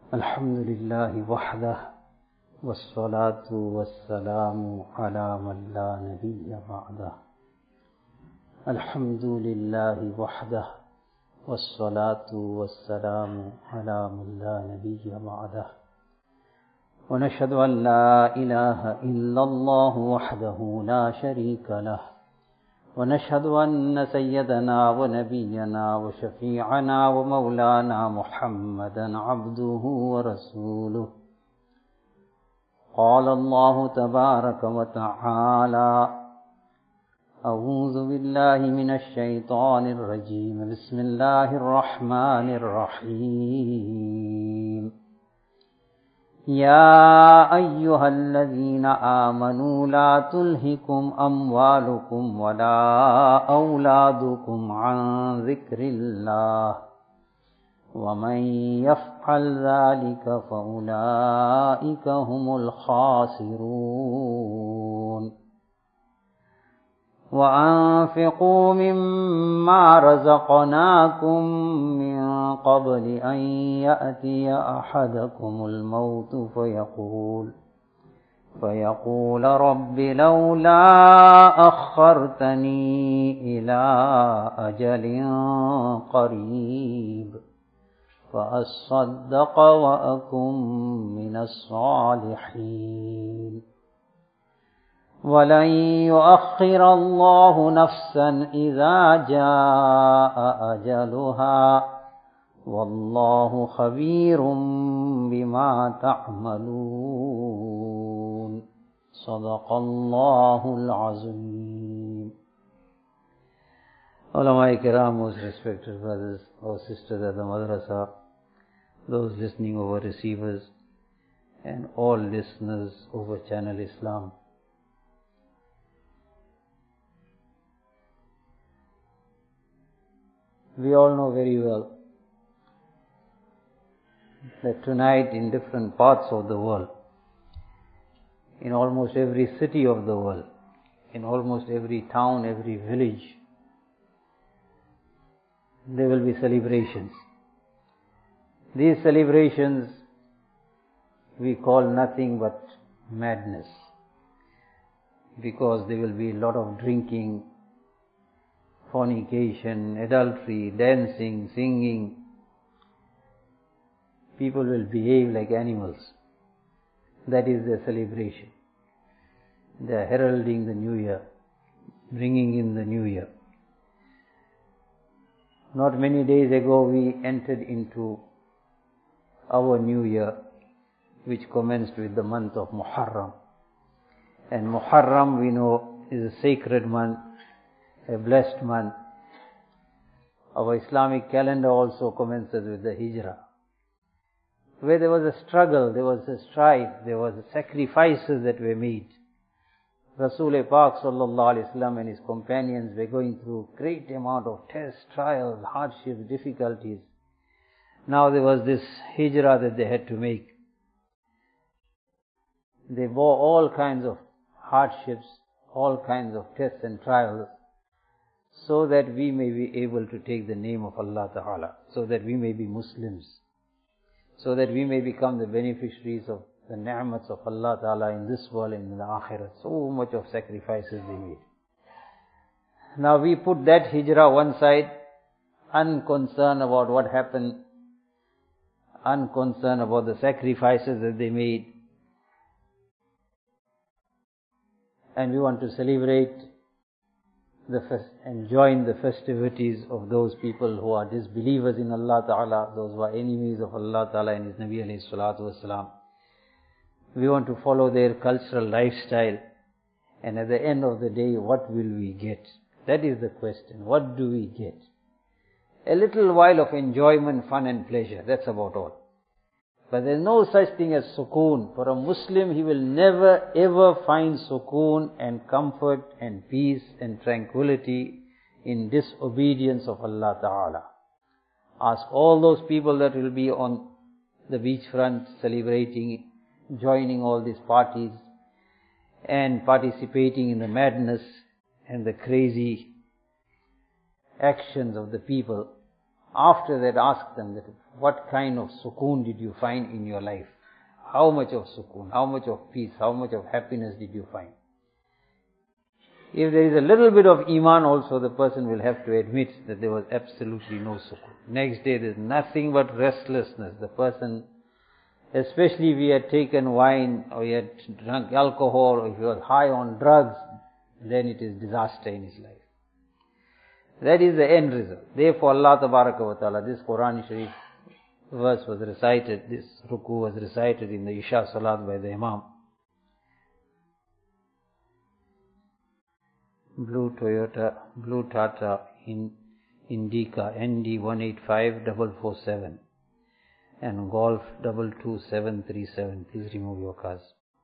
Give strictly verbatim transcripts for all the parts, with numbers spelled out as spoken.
الحمد لله وحده والصلاة والسلام على من لا نبي بعده. الحمد لله وحده والصلاة والسلام على من لا نبي بعده. ونشهد أن لا إله إلا الله وحده لا شريك له. ونشهد أن سيدنا ونبينا وشفيعنا ومولانا محمدا عبده ورسوله. قال الله تبارك وتعالى: أعوذ بالله من الشيطان الرجيم. بسم الله الرحمن الرحيم. يا أيها الذين آمنوا لا تلهكم أموالكم ولا أولادكم عن ذكر الله ومن يفعل ذلك فأولئك هم الخاسرون. وأنفقوا مما رزقناكم من قبل أن يأتي أحدكم الموت فيقول فيقول رب لولا أخرتني إلى أجل قريب فأصدق وأكن من الصالحين. ولن يؤخر الله نفسا إذا جاء أجلها والله خبير بما تعملون. صدق الله العظيم. Ulama Kiram, most respected brothers or sisters at the madrasa, those listening over receivers, and all listeners over Channel Islam. We all know very well that tonight in different parts of the world, in almost every city of the world, in almost every town, every village, there will be celebrations. These celebrations we call nothing but madness, because there will be a lot of drinking, fornication, adultery, dancing, singing. People will behave like animals. That is their celebration. They are heralding the new year, bringing in the new year. Not many days ago we entered into our new year, which commenced with the month of Muharram. And Muharram, we know, is a sacred month, a blessed month. Our Islamic calendar also commences with the Hijrah, where there was a struggle, there was a strife, there was sacrifices that were made. Rasul Pak sallallahu alaihi wasallam and his companions were going through great amount of tests, trials, hardships, difficulties. Now there was this Hijrah that they had to make. They bore all kinds of hardships, all kinds of tests and trials, so that we may be able to take the name of Allah Ta'ala, so that we may be Muslims, so that we may become the beneficiaries of the ni'mats of Allah Ta'ala in this world and in the Akhirah. So much of sacrifices they made. Now we put that Hijrah one side, unconcerned about what happened, unconcerned about the sacrifices that they made, and we want to celebrate the fest- and join the festivities of those people who are disbelievers in Allah Ta'ala, those who are enemies of Allah Ta'ala and His Nabi alayhi salatu wasalam. We want to follow their cultural lifestyle, and at the end of the day, what will we get? That is the question. What do we get? A little while of enjoyment, fun and pleasure, that's about all. But there is no such thing as sukoon. For a Muslim, he will never ever find sukoon and comfort and peace and tranquility in disobedience of Allah Ta'ala. Ask all those people that will be on the beachfront celebrating, joining all these parties and participating in the madness and the crazy actions of the people. After that, ask them that what kind of sukoon did you find in your life? How much of sukoon, how much of peace, how much of happiness did you find? If there is a little bit of iman also, the person will have to admit that there was absolutely no sukoon. Next day there is nothing but restlessness. The person, especially if he had taken wine or he had drunk alcohol or if he was high on drugs, then it is disaster in his life. That is the end result. Therefore Allah Tabaraka wa Ta'ala, this Quran Sharif verse was recited, this ruku was recited in the Isha Salat by the Imam. Blue Toyota, Blue Tata in Indica N D one eight five four four seven and Golf two two seven three seven. Please remove your cars.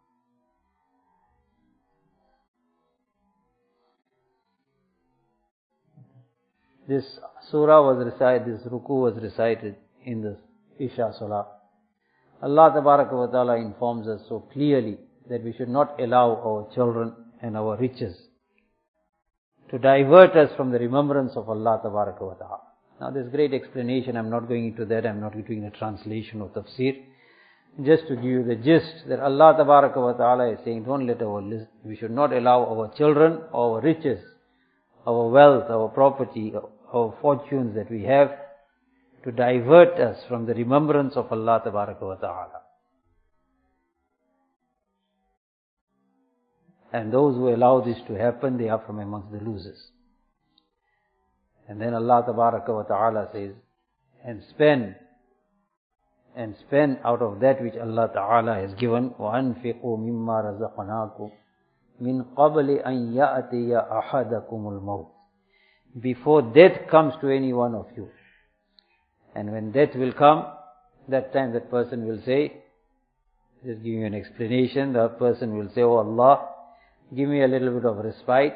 This surah was recited, this ruku was recited in the Isha Salah. Allah Tabaraka wa Ta'ala informs us so clearly that we should not allow our children and our riches to divert us from the remembrance of Allah Tabaraka wa Ta'ala. Now there's great explanation, I'm not going into that, I'm not doing a translation of tafsir. Just to give you the gist that Allah Tabaraka wa Ta'ala is saying, don't let our, we should not allow our children, our riches, our wealth, our property, our fortunes that we have to divert us from the remembrance of Allah Tabaraka wa Ta'ala. And those who allow this to happen, they are from amongst the losers. And then Allah Tabaraka wa Ta'ala says, and spend, and spend out of that which Allah Ta'ala has given, وَأَنْفِقُوا مِمَّا رَزَقْنَاكُمْ مِنْ قَبْلِ أَنْ يَأْتِيَ أَحَدَكُمُ الْمَوْتِ. Before death comes to any one of you. And when death will come, that time that person will say, just giving you an explanation, the person will say, oh Allah, give me a little bit of respite,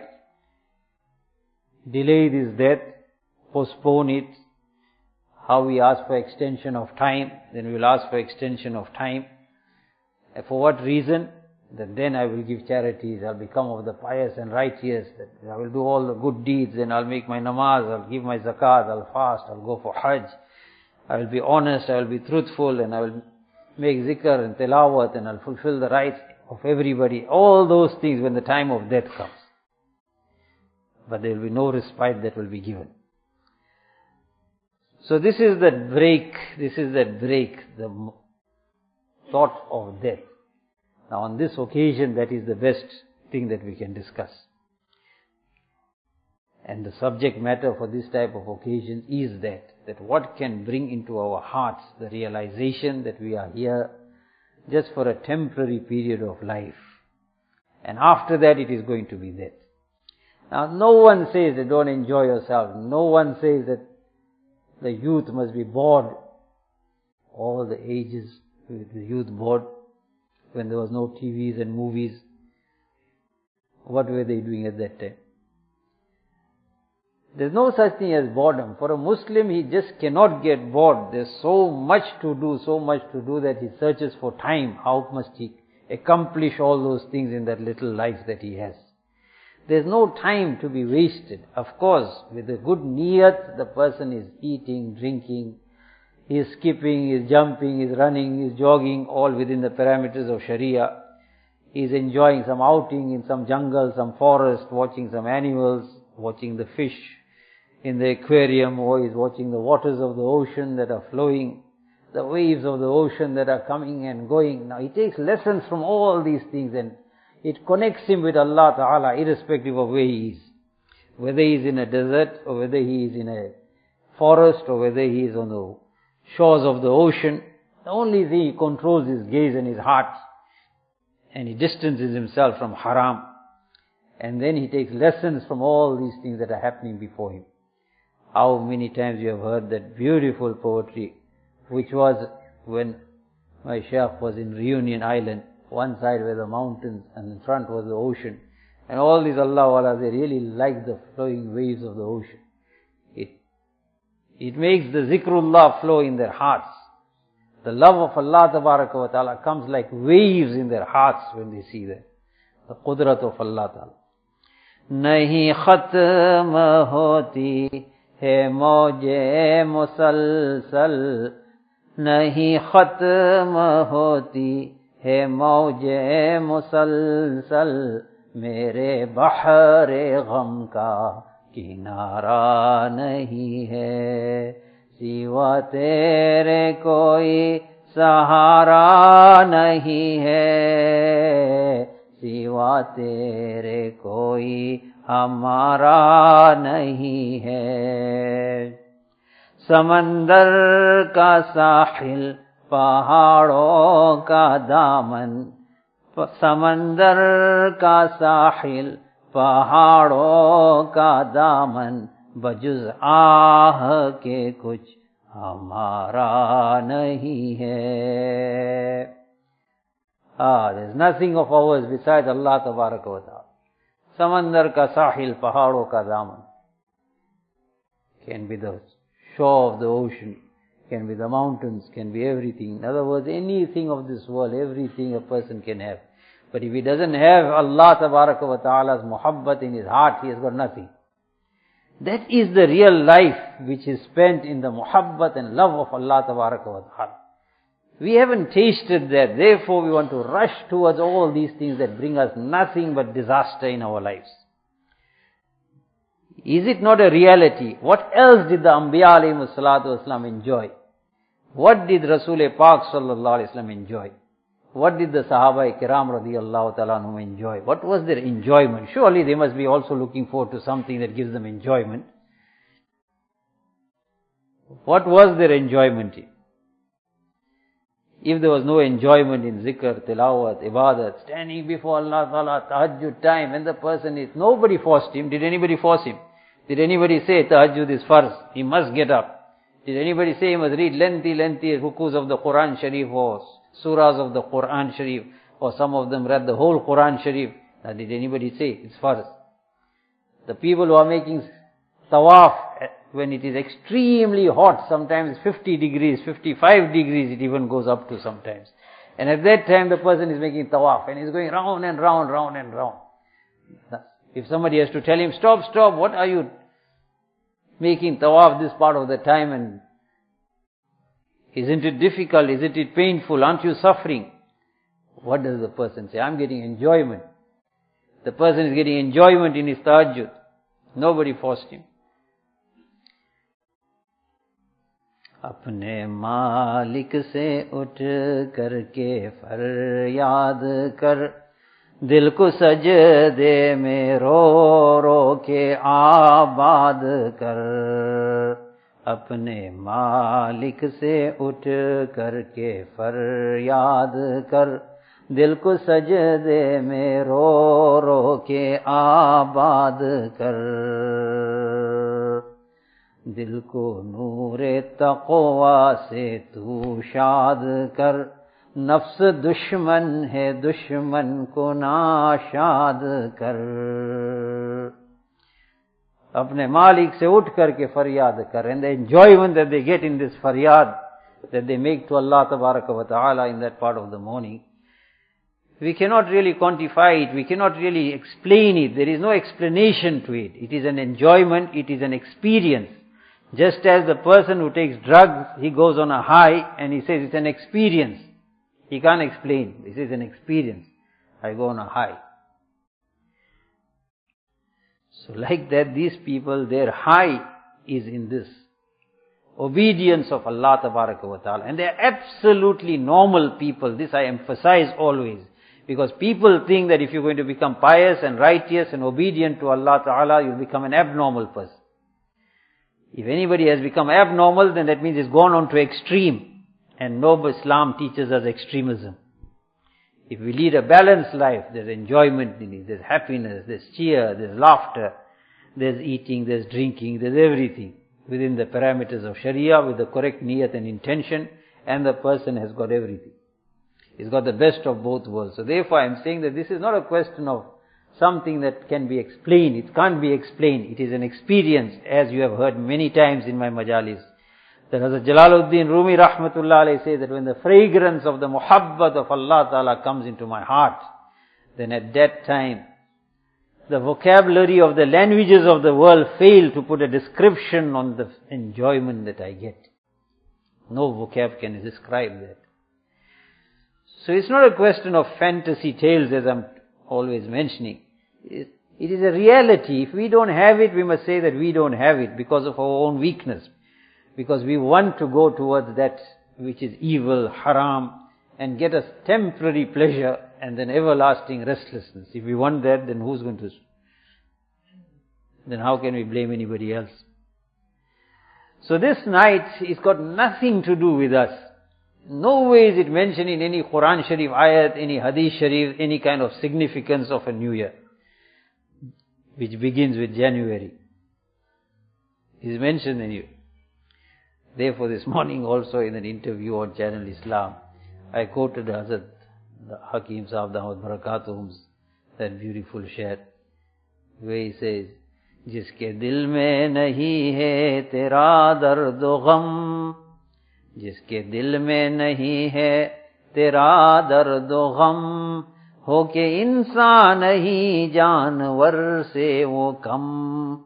delay this death, postpone it. How we ask for extension of time, then we will ask for extension of time. And for what reason? That then I will give charities, I'll become of the pious and righteous, that I will do all the good deeds, and I'll make my namaz, I'll give my zakat, I'll fast, I'll go for hajj, I will be honest, I will be truthful, and I will make zikr and tilawat, and I'll fulfill the rights of everybody. All those things when the time of death comes. But there will be no respite that will be given. So this is that break, this is that break, the thought of death. Now on this occasion, that is the best thing that we can discuss. And the subject matter for this type of occasion is that, that what can bring into our hearts the realization that we are here just for a temporary period of life. And after that it is going to be death. Now no one says that don't enjoy yourself. No one says that the youth must be bored. All the ages, the youth bored. When there was no T Vs and movies, what were they doing at that time? There's no such thing as boredom. For a Muslim, he just cannot get bored. There's so much to do, so much to do that he searches for time. How must he accomplish all those things in that little life that he has? There's no time to be wasted. Of course, with a good niyat, the person is eating, drinking, he is skipping, he is jumping, he is running, he is jogging, all within the parameters of Sharia. He is enjoying some outing in some jungle, some forest, watching some animals, watching the fish in the aquarium, or he is watching the waters of the ocean that are flowing, the waves of the ocean that are coming and going. Now he takes lessons from all these things and it connects him with Allah Ta'ala irrespective of where he is. Whether he is in a desert or whether he is in a forest or whether he is on the shores of the ocean, the only thing he controls his gaze and his heart, and he distances himself from haram, and then he takes lessons from all these things that are happening before him. How many times you have heard that beautiful poetry, which was when my Shaykh was in Reunion Island, one side were the mountains and in front was the ocean, and all these Allah Wala, they really like the flowing waves of the ocean. It It makes the zikrullah flow in their hearts. The love of Allah Tabaraka wa Ta'ala comes like waves in their hearts when they see that. The qudrat of Allah Ta'ala. Nahi khatm hoti है मौजे मुसलसल नहीं खत्म होती, है मौजे मुसलसल मेरे बहरे गम का किनारा नहीं है, सिवा तेरे कोई सहारा नहीं है, सिवा तेरे कोई हमारा नहीं है। समंदर का साहिल पहाड़ों का दामन, समंदर का साहिल पहाड़ों का दामन बजुज आह के कुछ हमारा नहीं है। Ah, there is nothing of ours besides Allah Tabaraka wa Ta'ala. Samandar ka sahil, pahadon ka daman. Can be the shore of the ocean, can be the mountains, can be everything. In other words, anything of this world, everything a person can have. But if he doesn't have Allah Tabaraka wa Ta'ala's muhabbat in his heart, he has got nothing. That is the real life which is spent in the muhabbat and love of Allah Tabaraka wa Ta'ala. We haven't tasted that, therefore we want to rush towards all these things that bring us nothing but disaster in our lives. Is it not a reality? What else did the Anbiya alayhi salatu wasalam enjoy? What did Rasul Pak sallallahu alayhi wasallam enjoy? What did the Sahaba Kiram radiyallahu ta'ala anhum enjoy? What was their enjoyment? Surely they must be also looking forward to something that gives them enjoyment. What was their enjoyment? If there was no enjoyment in zikr, tilawat, ibadat, standing before Allah Ta'ala, tahajjud time, and the person is, nobody forced him. Did anybody force him? Did anybody say tahajjud is farz? He must get up. Did anybody say he must read lengthy, lengthy rukus of the Quran Sharif or surahs of the Quran Sharif, or some of them read the whole Quran Sharif? Now, did anybody say it's farz? The people who are making tawaf, when it is extremely hot, sometimes fifty degrees, fifty-five degrees it even goes up to sometimes. And at that time the person is making tawaf and is going round and round, round and round. If somebody has to tell him, stop, stop, what are you making tawaf this part of the time, and isn't it difficult, isn't it painful, aren't you suffering? What does the person say? I'm getting enjoyment. The person is getting enjoyment in his tahajjud. Nobody forced him. अपने मालिक से उठ करके फरियाद कर, दिल को सजदे में रो रो के आबाद कर। अपने मालिक से उठ करके फरियाद कर, दिल को सजदे में रो रो के आबाद कर। दिल को नूरे तक़वा से तू शाद कर, नफ्स दुश्मन है दुश्मन को नाशाद कर। अपने मालिक से उठ करके फरियाद कर, and the enjoyment that they get in this faryad that they make to Allah Tabaraka wa Ta'ala in that part of the morning, we cannot really quantify it, we cannot really explain it, there is no explanation to it. It is an enjoyment, it is an experience. Just as the person who takes drugs, he goes on a high and he says it's an experience. He can't explain. This is an experience. I go on a high. So like that, these people, their high is in this obedience of Allah Tabaraka wa Ta'ala. And they are absolutely normal people. This I emphasize always. Because people think that if you're going to become pious and righteous and obedient to Allah Ta'ala, you'll become an abnormal person. If anybody has become abnormal, then that means he's gone on to extreme. And no, Islam teaches us extremism. If we lead a balanced life, there's enjoyment in it, there's happiness, there's cheer, there's laughter, there's eating, there's drinking, there's everything within the parameters of Sharia with the correct niyat and intention, and the person has got everything. He's got the best of both worlds. So therefore I'm saying that this is not a question of something that can be explained. It can't be explained. It is an experience, as you have heard many times in my majalis. That Hazrat Jalaluddin Rumi rahmatullah alayhi says that when the fragrance of the muhabbat of Allah Ta'ala comes into my heart, then at that time, the vocabulary of the languages of the world fail to put a description on the enjoyment that I get. No vocab can describe that. So it's not a question of fantasy tales, as I'm always mentioning. It is a reality. If we don't have it, we must say that we don't have it because of our own weakness. Because we want to go towards that which is evil, haram, and get us temporary pleasure and then everlasting restlessness. If we want that, then who's going to... Then how can we blame anybody else? So this night, it's got nothing to do with us. No way is it mentioned in any Quran Sharif ayat, any Hadith Sharif, any kind of significance of a new year, which begins with January. It is mentioned anyway. Therefore, this morning also in an interview on Channel Islam, I quoted Hazrat Hakim Sahib Dawud Barakatuhum's that beautiful sher, where he says, जिसके दिल में नहीं है तेरा दर्द गम, जिसके दिल में नहीं है तेरा दर्द गम, हो के इंसान नहीं जानवर से वो कम.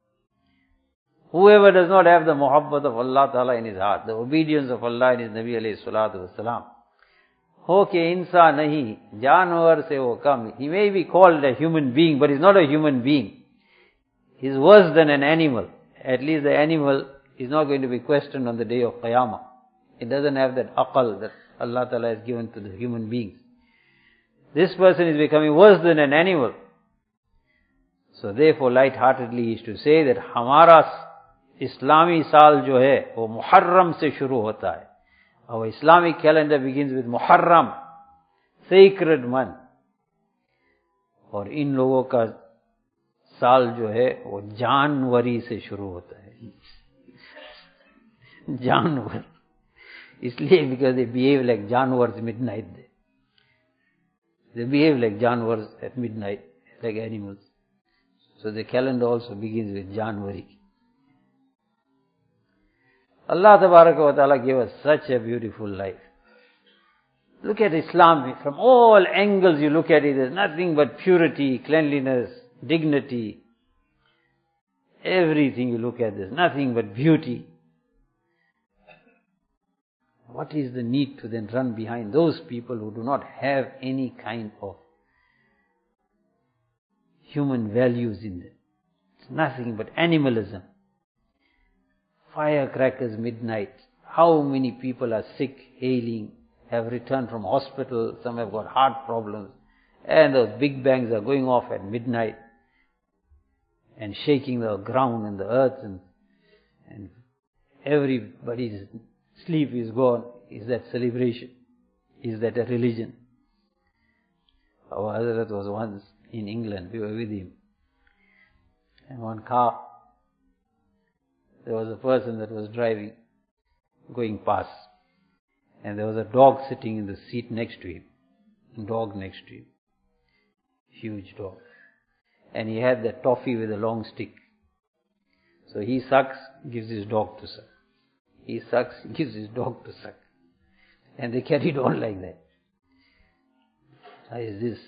Whoever does not have the muhabbat of Allah Ta'ala in his heart, the obedience of Allah and His Nabi alayhi salatu wasalam, ho ke insan nahi, janwar se wo kam. He may be called a human being, but he's not a human being. He's worse than an animal. At least the animal is not going to be questioned on the day of Qiyamah. It doesn't have that aqal that Allah Ta'ala has given to the human beings. This person is becoming worse than an animal. So therefore, light-heartedly is to say that हमारा Islami saal jo hai, wo Muharram se shuru hota hai. Our Islamic calendar begins with Muharram, sacred month. और इन लोगों का साल जो है वो जानवरी से शुरू होता है. जानवर. इसलिए because they behave like जानवर midnight. They behave like जानवर at midnight, like animals. So the calendar also begins with Janwari. Allah Tabaraka wa Ta'ala gave us such a beautiful life. Look at Islam. From all angles you look at it, there's nothing but purity, cleanliness, dignity. Everything you look at, there's nothing but beauty. What is the need to then run behind those people who do not have any kind of human values in them? It's nothing but animalism. Firecrackers midnight. How many people are sick, ailing, have returned from hospital, some have got heart problems, and those big bangs are going off at midnight and shaking the ground and the earth, and, and everybody's sleep is gone. Is that celebration? Is that a religion? Our Hazrat was once in England, we were with him, and one car, there was a person that was driving, going past, and there was a dog sitting in the seat next to him, a dog next to him, huge dog, and he had that toffee with a long stick. So he sucks, gives his dog to suck. He sucks, gives his dog to suck. And they carried on like that. How is this?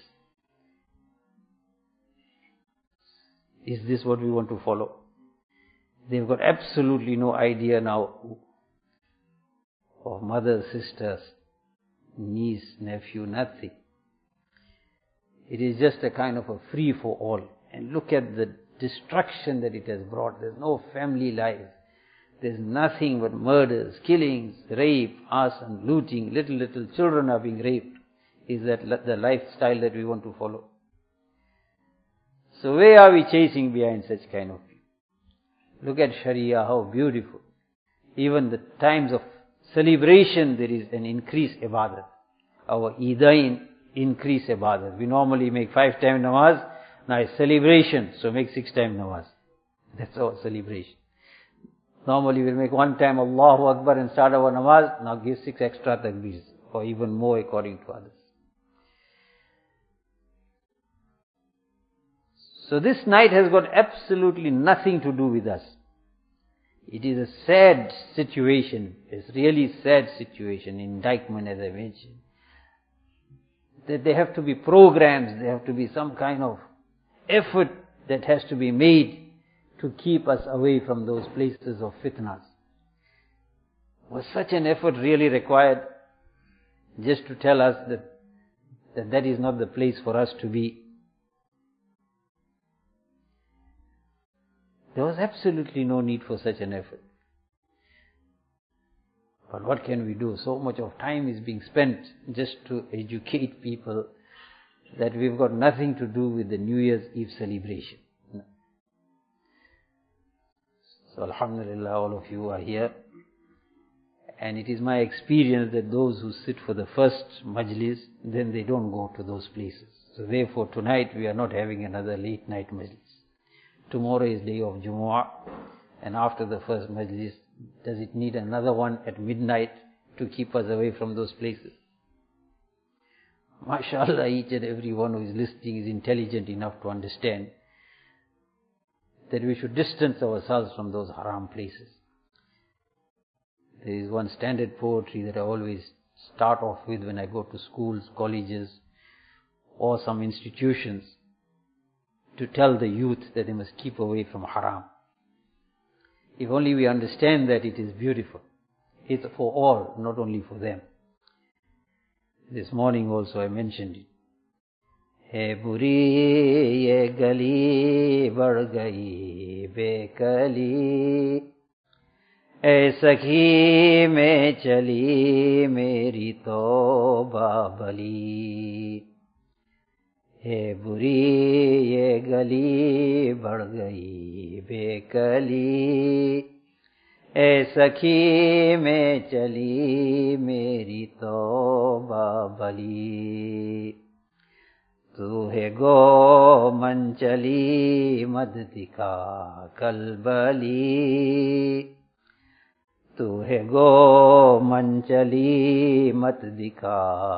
Is this what we want to follow? They've got absolutely no idea now of mother, sisters, niece, nephew, nothing. It is just a kind of a free for all. And look at the destruction that it has brought. There's no family life. There's nothing but murders, killings, rape, arson, looting. Little, little children are being raped. Is that the lifestyle that we want to follow? So where are we chasing behind such kind of people? Look at Sharia, how beautiful. Even the times of celebration, there is an increased ibadat. Our Eidain increase ibadat. We normally make five time namaz. Now it's celebration, so make six time namaz. That's our celebration. Normally we'll make one time Allahu Akbar and start our namaz. Now give six extra takbeers, or even more according to others. So this night has got absolutely nothing to do with us. It is a sad situation. It's really sad situation, indictment as I mentioned. That there have to be programs, there have to be some kind of effort that has to be made to keep us away from those places of fitnas. Was such an effort really required just to tell us that that, that is not the place for us to be? There was absolutely no need for such an effort. But what can we do? So much of time is being spent just to educate people that we've got nothing to do with the New Year's Eve celebration. No. So alhamdulillah, all of you are here. And it is my experience that those who sit for the first majlis, then they don't go to those places. So therefore tonight we are not having another late night majlis. Tomorrow is day of Jumu'ah, and after the first majlis, does it need another one at midnight to keep us away from those places? MashaAllah, each and every one who is listening is intelligent enough to understand that we should distance ourselves from those haram places. There is one standard poetry that I always start off with when I go to schools, colleges, or some institutions, to tell the youth that they must keep away from haram. If only we understand that it is beautiful. It's for all, not only for them. This morning also I mentioned it. Hai buri ye gali bad gayi bekali, ऐ सखी में चली मेरी तौबा भली, है बुरी ये गली बढ़ गई बेकली, ऐ सखी में चली मेरी तौबा भली, तू है गो मन चली मद दिखा कलबली, तू है गो मन चली मत दिखा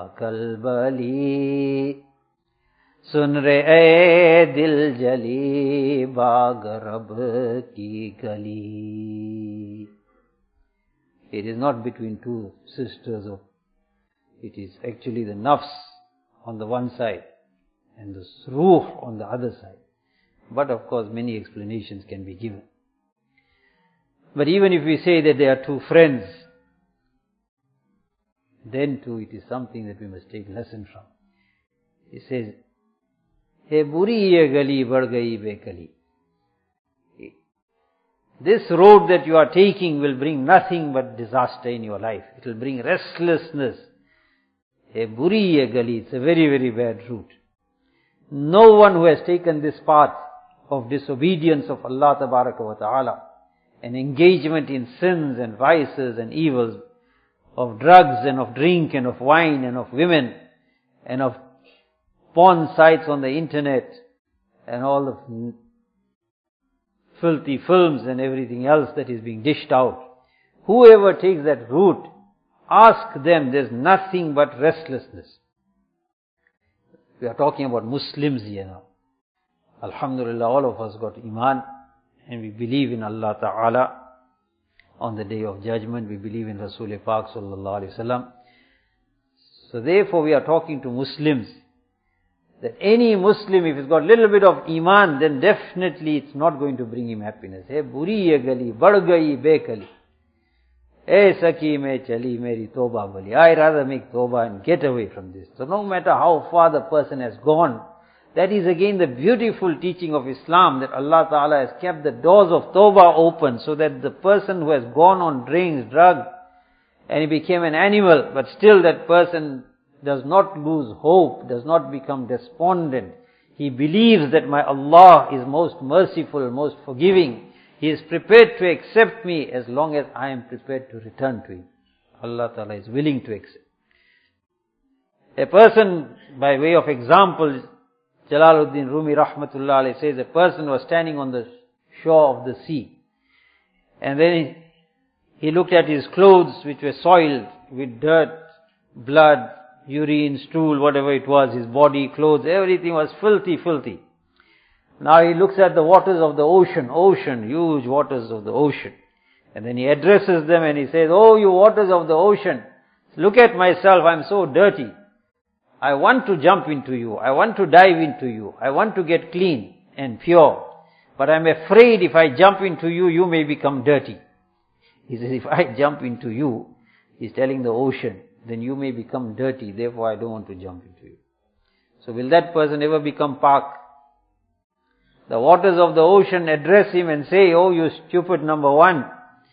कलबली, सुन रे ए दिल जली बाग रब की गली. It is not between two sisters of, it is actually the nafs on the one side and the ruh on the other side. But of course many explanations can be given. But even if we say that they are two friends, then too it is something that we must take lesson from. He says, "Hey buri ye gali bad gayi bekali." This road that you are taking will bring nothing but disaster in your life. It will bring restlessness. Hey buri ye gali, it's a very, very bad route. No one who has taken this path of disobedience of Allah Tabaraka wa Ta'ala, and engagement in sins and vices and evils, of drugs and of drink and of wine and of women and of porn sites on the internet and all the filthy films and everything else that is being dished out. Whoever takes that route, ask them, there's nothing but restlessness. We are talking about Muslims here now. Alhamdulillah, all of us got Iman. And we believe in Allah Ta'ala on the day of judgment. We believe in Rasul Pak Sallallahu Alaihi Wasallam. So therefore we are talking to Muslims, that any Muslim, if he's got a little bit of Iman, then definitely it's not going to bring him happiness. Hey buri ye gali bad gayi bekali, ऐ सखी में चली मेरी तौबा भली. I rather make tawbah and get away from this. So no matter how far the person has gone, that is again the beautiful teaching of Islam, that Allah Ta'ala has kept the doors of tawbah open, so that the person who has gone on drinks, drugs, and he became an animal, but still that person does not lose hope, does not become despondent. He believes that my Allah is most merciful, most forgiving. He is prepared to accept me as long as I am prepared to return to Him. Allah Ta'ala is willing to accept. A person, by way of example, Jalaluddin Rumi Rahmatullah Alayhi says, a person was standing on the shore of the sea. And then he, he looked at his clothes, which were soiled with dirt, blood, urine, stool, whatever it was, his body, clothes, everything was filthy, filthy. Now he looks at the waters of the ocean, ocean, huge waters of the ocean. And then he addresses them and he says, "Oh, you waters of the ocean, look at myself, I'm so dirty. I want to jump into you. I want to dive into you. I want to get clean. and pure. But I'm afraid if I jump into you, you may become dirty. He says, if I jump into you, he's telling the ocean, then you may become dirty, therefore I don't want to jump into you. So will that person ever become pak? The waters of the ocean address him and say, oh, you stupid number one.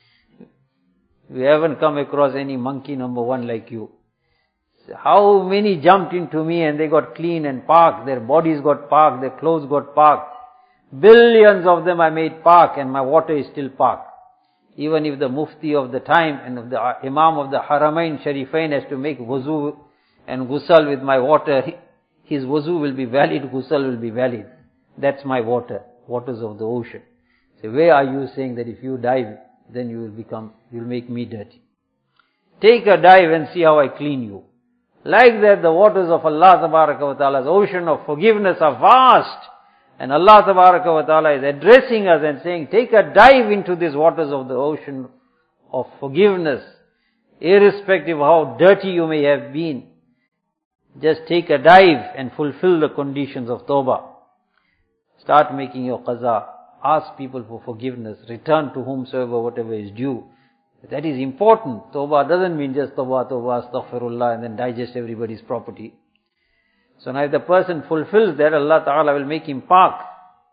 We haven't come across any monkey number one like you. How many jumped into me and they got clean and pak, their bodies got pak, their clothes got pak. Billions of them I made pak and my water is still pak. Even if the mufti of the time and of the imam of the Haramain Sharifain has to make wuzu and ghusl with my water, his wuzu will be valid, ghusl will be valid. That's my water, waters of the ocean. So where are you saying that if you dive, then you will become, you will make me dirty? Take a dive and see how I clean you. Like that, the waters of Allah Tabaraka wa Ta'ala's ocean of forgiveness are vast. And Allah Tabaraka wa Ta'ala is addressing us and saying, take a dive into these waters of the ocean of forgiveness. Irrespective of how dirty you may have been. Just take a dive and fulfill the conditions of tawbah. Start making your qaza. Ask people for forgiveness. Return to whomsoever whatever is due. That is important. Tawbah doesn't mean just tawbah, tawbah, astaghfirullah and then digest everybody's property. So now if the person fulfills that, Allah Ta'ala will make him pak.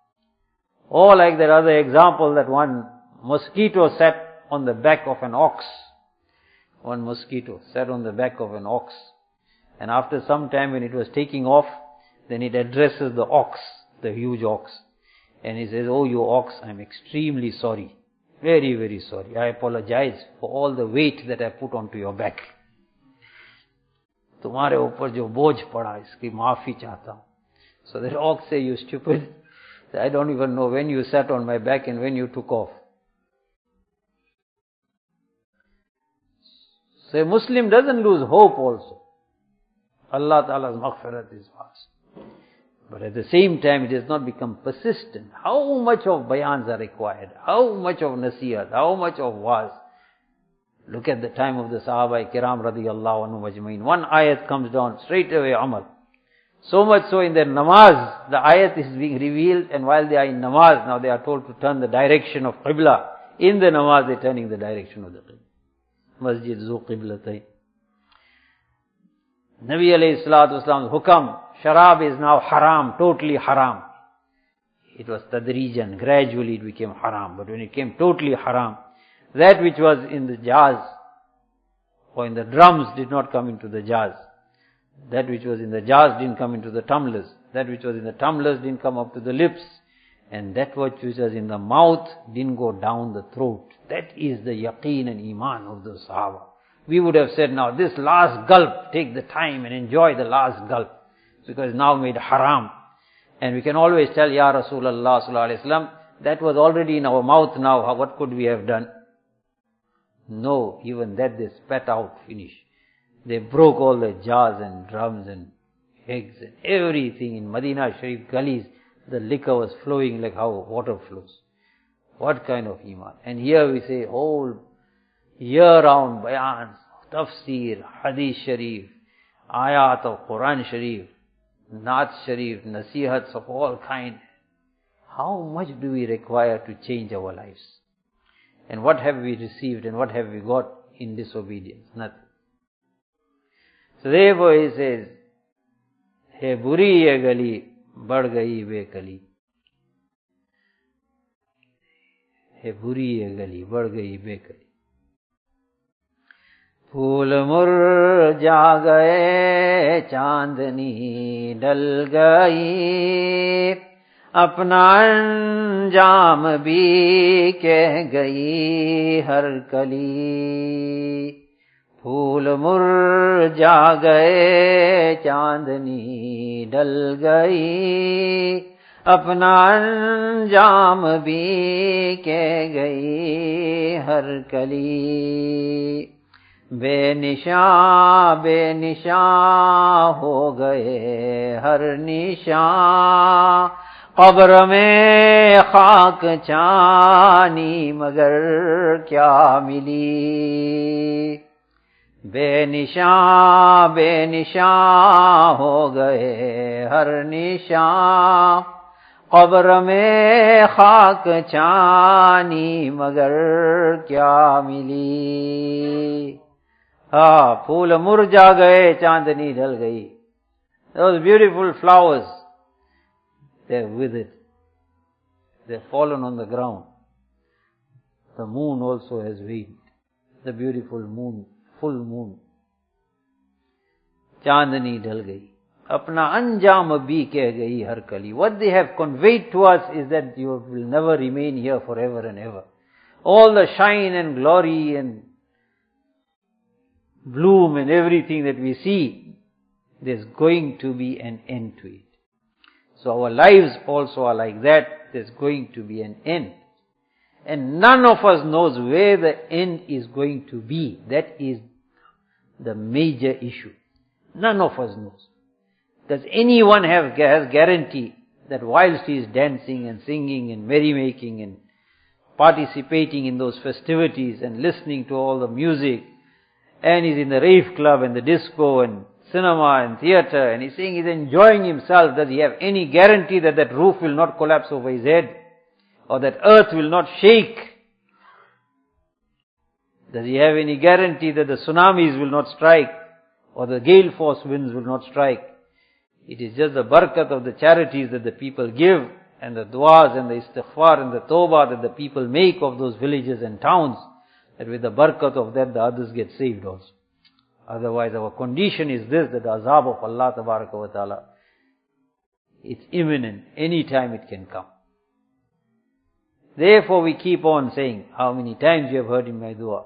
Or like that other example that one mosquito sat on the back of an ox. One mosquito sat on the back of an ox. And after some time when it was taking off, then it addresses the ox, the huge ox. And he says, oh you ox, I'm extremely sorry. Very, very sorry. I apologize for all the weight that I put onto your back. तुम्हारे ऊपर जो बोझ पड़ा इसकी माफी चाहता हूँ. So that ox say, you stupid, I don't even know when you sat on my back and when you took off. So a Muslim doesn't lose hope also. Allah Ta'ala's maghfirat is vast. But at the same time, it has not become persistent. How much of bayans are required? How much of nasihat? How much of waz? Look at the time of the Sahaba Kiram radiyallahu anhu majma'in. One ayat comes down, straight away amal. So much so in their namaz, the ayat is being revealed, and while they are in namaz, now they are told to turn the direction of qibla. In the namaz, they are turning the direction of the qibla. Masjid zu qiblatayn. Nabi alayhi salatu wasalam's hukam, sharab is now haram, totally haram. It was tadrijan, gradually it became haram. But when it came totally haram, that which was in the jars or in the drums did not come into the jars. That which was in the jars didn't come into the tumblers. That which was in the tumblers didn't come up to the lips. And that which was in the mouth didn't go down the throat. That is the yaqeen and iman of the Sahaba. We would have said, now this last gulp, take the time and enjoy the last gulp. Because it's now made haram. And we can always tell, Ya Rasulullah sallallahu alayhi wa sallam, that was already in our mouth now, what could we have done? No, even that they spat out, finish. They broke all the jars and drums and eggs and everything in Madinah Sharif gullies. The liquor was flowing like how water flows. What kind of iman? And here we say whole year-round bayans, tafsir, hadith sharif, ayat of Quran sharif, naat sharif, nasihats of all kind. How much do we require to change our lives? And what have we received and what have we got in disobedience? Nothing. So therefore he says, Hai buri ye gali, bad gayi bekali. Hai buri ye gali, bad gayi bekali. फूल मुरझा गए, चांदनी डल गई, अपना अंजाम भी कह गई हर कली. फूल मुरझा गए, चांदनी डल गई, अपना अंजाम भी कह गई हर कली. बेनिशां बेनिशां हो गए हर निशां, कब्र में खाक छानी मगर क्या मिली. बेनिशां बेनिशां हो गए हर निशां, क़ब्र में खाक छानी मगर क्या मिली. Ah, फूल मुरझा गए, चांदनी ढल गई. Those beautiful flowers, they're withered. They've fallen on the ground. The moon also has waned. The beautiful moon, full moon. चांदनी ढल गई. अपना अंजाम भी कह गई हर कली. What they have conveyed to us is that you will never remain here forever and ever. All the shine and glory and bloom and everything that we see, there's going to be an end to it. So our lives also are like that. There's going to be an end. And none of us knows where the end is going to be. That is the major issue. None of us knows. Does anyone have has guarantee that whilst he is dancing and singing and merrymaking and participating in those festivities and listening to all the music, and he's in the rave club and the disco and cinema and theatre, and he's saying he's enjoying himself, does he have any guarantee that that roof will not collapse over his head? Or that earth will not shake? Does he have any guarantee that the tsunamis will not strike? Or the gale force winds will not strike? It is just the barakat of the charities that the people give, and the du'as and the istighfar and the tawbah that the people make of those villages and towns, that with the barakat of that the others get saved also. Otherwise our condition is this, that the azab of Allah tabaraka wa ta'ala, it's imminent, any time it can come. Therefore we keep on saying, how many times you have heard in my dua,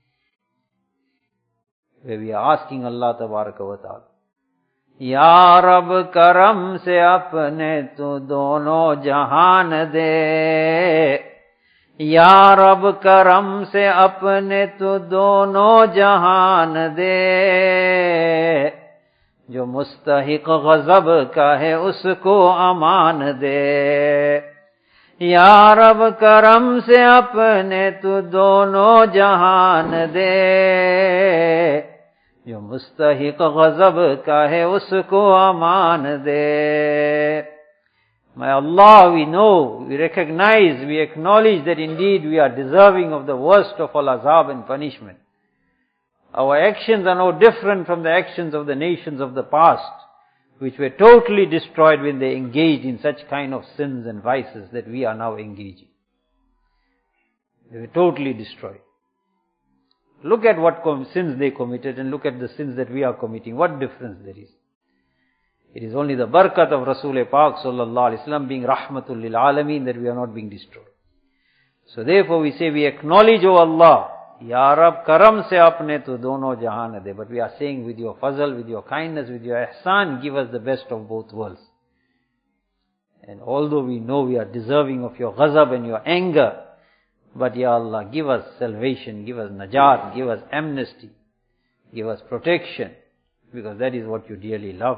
where we are asking Allah tabaraka wa ta'ala, Ya Rab karam se apne tu dono jahan de, Ya Rab karam se apne tu dono jahan de, jo mustahiq ghazab ka hai usko aman de. या रब करम से अपने तू दोनों जहान दे, जो मुस्तहिक गज़ब का है उसको अमान दे. My Allah, we know, we recognize, we acknowledge that indeed we are deserving of the worst of all azab and punishment. Our actions are no different from the actions of the nations of the past, which were totally destroyed when they engaged in such kind of sins and vices that we are now engaging. They were totally destroyed. Look at what sins they committed and look at the sins that we are committing. What difference there is? It is only the barakat of Rasul Pak sallallahu alaihi wasallam being rahmatul lil alameen that we are not being destroyed. So therefore we say, we acknowledge, O Allah, Ya Rab, karam se apne tu dono jahan de. But we are saying, with your fazl, with your kindness, with your ihsan, give us the best of both worlds. And although we know we are deserving of your ghazab and your anger, but Ya Allah, give us salvation, give us najat, give us amnesty, give us protection, because that is what you dearly love.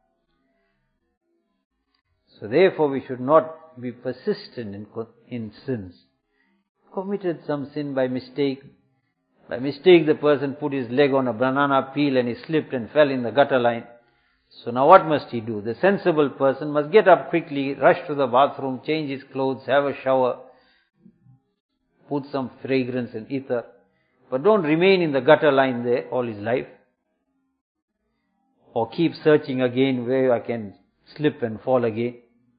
So therefore we should not be persistent in, in sins. Committed some sin by mistake. By mistake the person put his leg on a banana peel and he slipped and fell in the gutter line. So now what must he do? The sensible person must get up quickly, rush to the bathroom, change his clothes, have a shower, put some fragrance and ether. But don't remain in the gutter line there all his life. Or keep searching again where I can slip and fall again.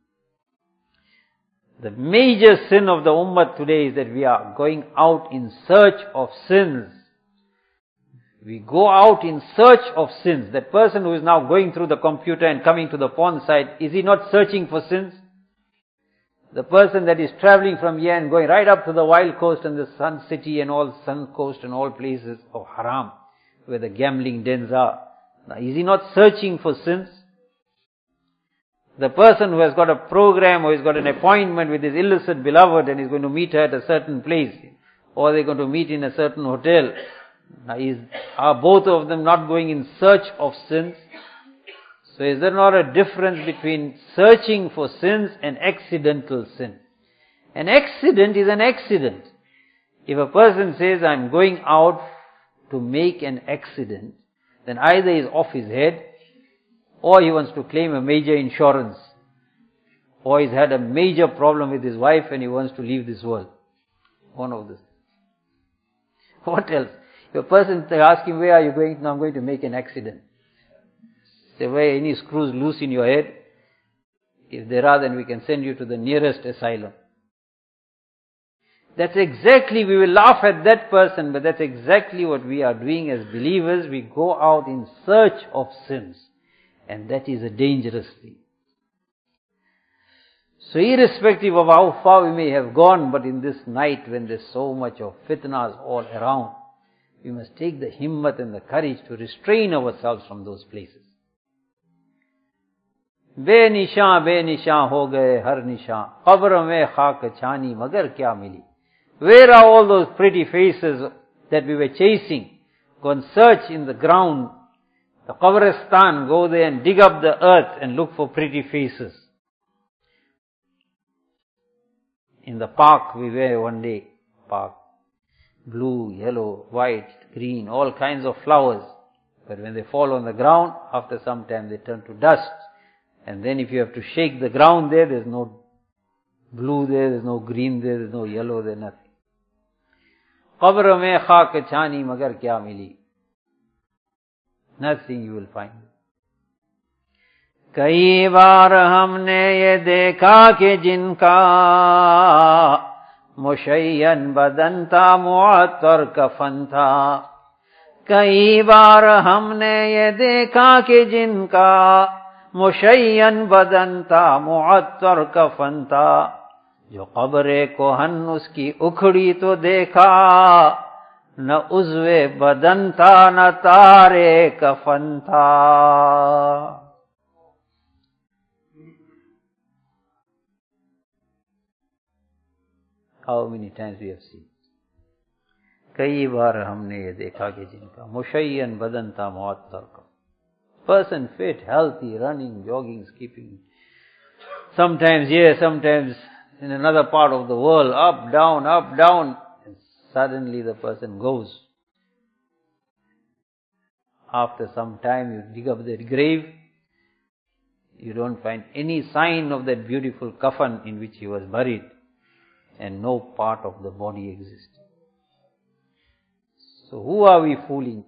The major sin of the ummah today is that we are going out in search of sins. We go out in search of sins. That person who is now going through the computer and coming to the porn site, is he not searching for sins? The person that is traveling from here and going right up to the wild coast and the sun city and all sun coast and all places of haram, where the gambling dens are, now, is he not searching for sins? The person who has got a program or has got an appointment with his illicit beloved and is going to meet her at a certain place, or they're going to meet in a certain hotel, now is, are both of them not going in search of sins? So is there not a difference between searching for sins and accidental sin? An accident is an accident. If a person says, I'm going out to make an accident, then either he's off his head, or he wants to claim a major insurance, or he's had a major problem with his wife and he wants to leave this world. One of this. What else? If a person asks him, where are you going? No, I'm going to make an accident. Say, where any screws loose in your head? If there are, then we can send you to the nearest asylum. That's exactly, we will laugh at that person, but that's exactly what we are doing as believers. We go out in search of sins. And that is a dangerous thing. So irrespective of how far we may have gone, but in this night when there's so much of fitnas all around, we must take the himmat and the courage to restrain ourselves from those places. Be nishan, be nishan ho gaye har nishan, qabr mein khak chani magar kya mili. Where are all those pretty faces that we were chasing? Go and search in the ground, the qabristan, go there and dig up the earth and look for pretty faces. In the park we were one day, park, blue, yellow, white, green, all kinds of flowers. But when they fall on the ground, after some time they turn to dust. And then if you have to shake the ground there, there's no blue there, there's no green there, there's no yellow there, nothing. Qabr mein khak chani magar kya mili. Nothing you will find. कई बार हमने ये देखा कि जिनका मुशय्यन बदन था मुअत्तर कफन था. कई बार हमने ये देखा कि जिनका मुशय्यन बदन था मुअत्तर कफन था. जो कब्रे कोहन उसकी उखड़ी तो देखा, न उज़्वे बदन था न तारे कफन था. How many times we have seen. कई बार हमने ये देखा कि जिनका मुशय्यन बदन था मुअत्तर का. Person fit, healthy, running, jogging, skipping. Sometimes here, sometimes in another part of the world, up, down, up, down. And suddenly the person goes. After some time you dig up that grave, you don't find any sign of that beautiful kafan in which he was buried. And no part of the body exists. So who are we fooling?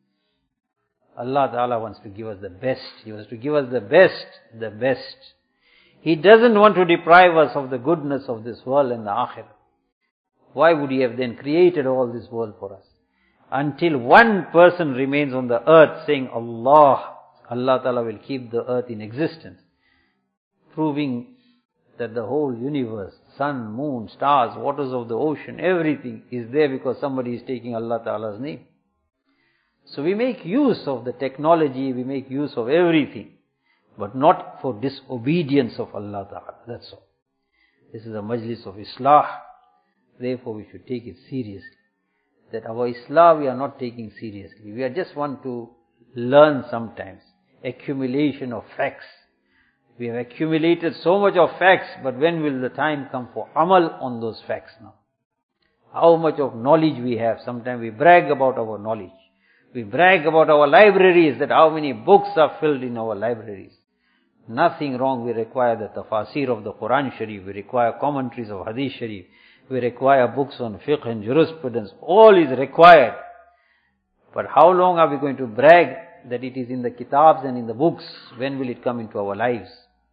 Allah Ta'ala wants to give us the best. He wants to give us the best, the best. He doesn't want to deprive us of the goodness of this world and the akhirah. Why would He have then created all this world for us? Until one person remains on the earth saying Allah, Allah Ta'ala will keep the earth in existence. Proving that the whole universe, sun, moon, stars, waters of the ocean, everything is there because somebody is taking Allah Ta'ala's name. So we make use of the technology, we make use of everything, but not for disobedience of Allah Ta'ala. That's all. This is a majlis of Islah. Therefore we should take it seriously. That our Islah we are not taking seriously. We are just want to learn sometimes. Accumulation of facts. We have accumulated so much of facts, but when will the time come for amal on those facts now? How much of knowledge we have. Sometimes we brag about our knowledge. We brag about our libraries, that how many books are filled in our libraries. Nothing wrong. We require the tafasir of the Quran Sharif. We require commentaries of Hadith Sharif. We require books on fiqh and jurisprudence. All is required. But how long are we going to brag that it is in the kitabs and in the books? When will it come into our lives?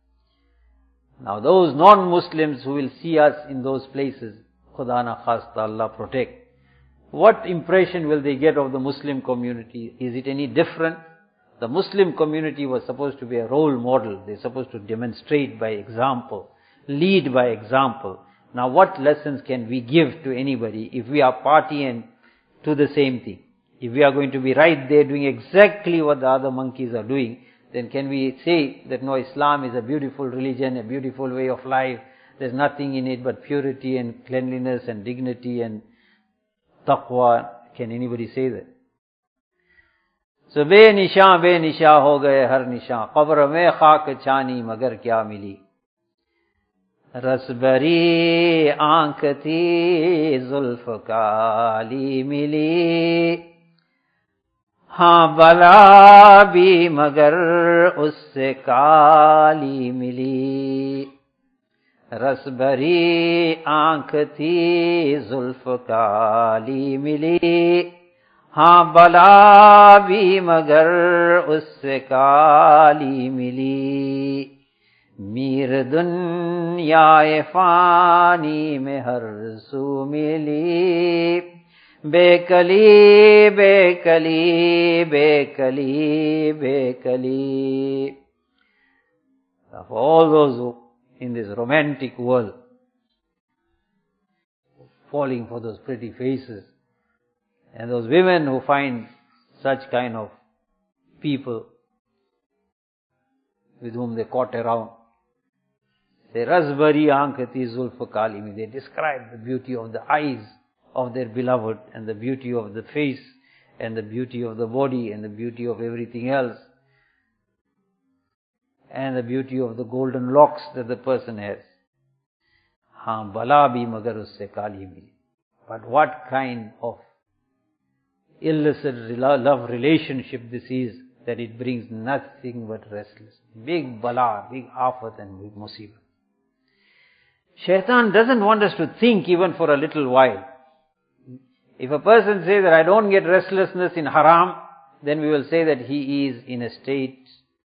Now those non-Muslims who will see us in those places, Khuda na khasta, Allah protect. What impression will they get of the Muslim community? Is it any different? The Muslim community was supposed to be a role model. They're supposed to demonstrate by example, lead by example. Now what lessons can we give to anybody if we are party and to the same thing? If we are going to be right there doing exactly what the other monkeys are doing, then can we say that no, Islam is a beautiful religion, a beautiful way of life, there's nothing in it but purity and cleanliness and dignity and taqwa? Can anybody say that? So, be nishan, be nishan ho gaye har nishan, qabr mein khak chani magar kya mili. Rasbari aankh thi zulf kali mili. हाँ बला भी मगर उससे काली मिली. रस भरी आंख थी जुल्फ काली मिली, हाँ बला भी मगर उससे काली मिली। मीर दुनियाए फानी में हर सू मिली, बेकली बेकली बेकली बेकली। Of all those who in this romantic world, falling for those pretty faces, and those women who find such kind of people with whom they court around, say, Rasbari Ankati Zulfa Kalimi, they describe the beauty of the eyes of their beloved, and the beauty of the face, and the beauty of the body, and the beauty of everything else, and the beauty of the golden locks that the person has. Haan, bala bhi magar usse kali mili. But what kind of illicit love relationship this is, that it brings nothing but restlessness. Big bala, big afat and big musibah. Shaitan doesn't want us to think even for a little while. If a person says that I don't get restlessness in haram, then we will say that he is in a state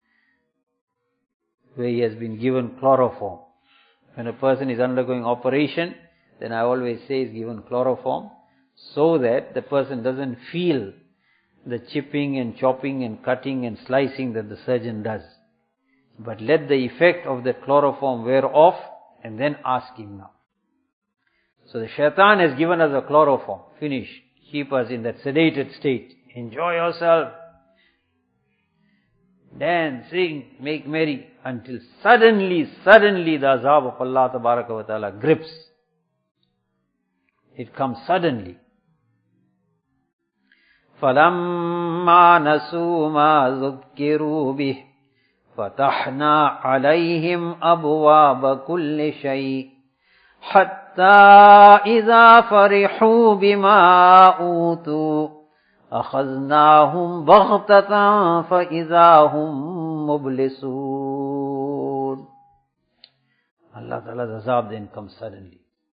where he has been given chloroform. When a person is undergoing operation, then I always say he's given chloroform, so that the person doesn't feel the chipping and chopping and cutting and slicing that the surgeon does. But let the effect of the chloroform wear off, and then ask him now. So the shaitan has given us a chloroform. Finish. Keep us in that sedated state. Enjoy yourself. Dance, sing, make merry, until suddenly, suddenly the azab of Allah Tabaraka wa Ta'ala grips. It comes suddenly. فَلَمَّا نَسُوا مَا ذُكِّرُوا بِهِ فَتَحْنَا عَلَيْهِمْ أَبْوَابَ كُلِّ شَيْءٍ حَتَّى إِذَا فَرِحُوا بِمَا أُوتُوا أَخَذْنَاهُمْ بَغْتَةً فَإِذَا هُمْ مُبْلِسُونَ. Allah Ta'ala's azab then comes suddenly.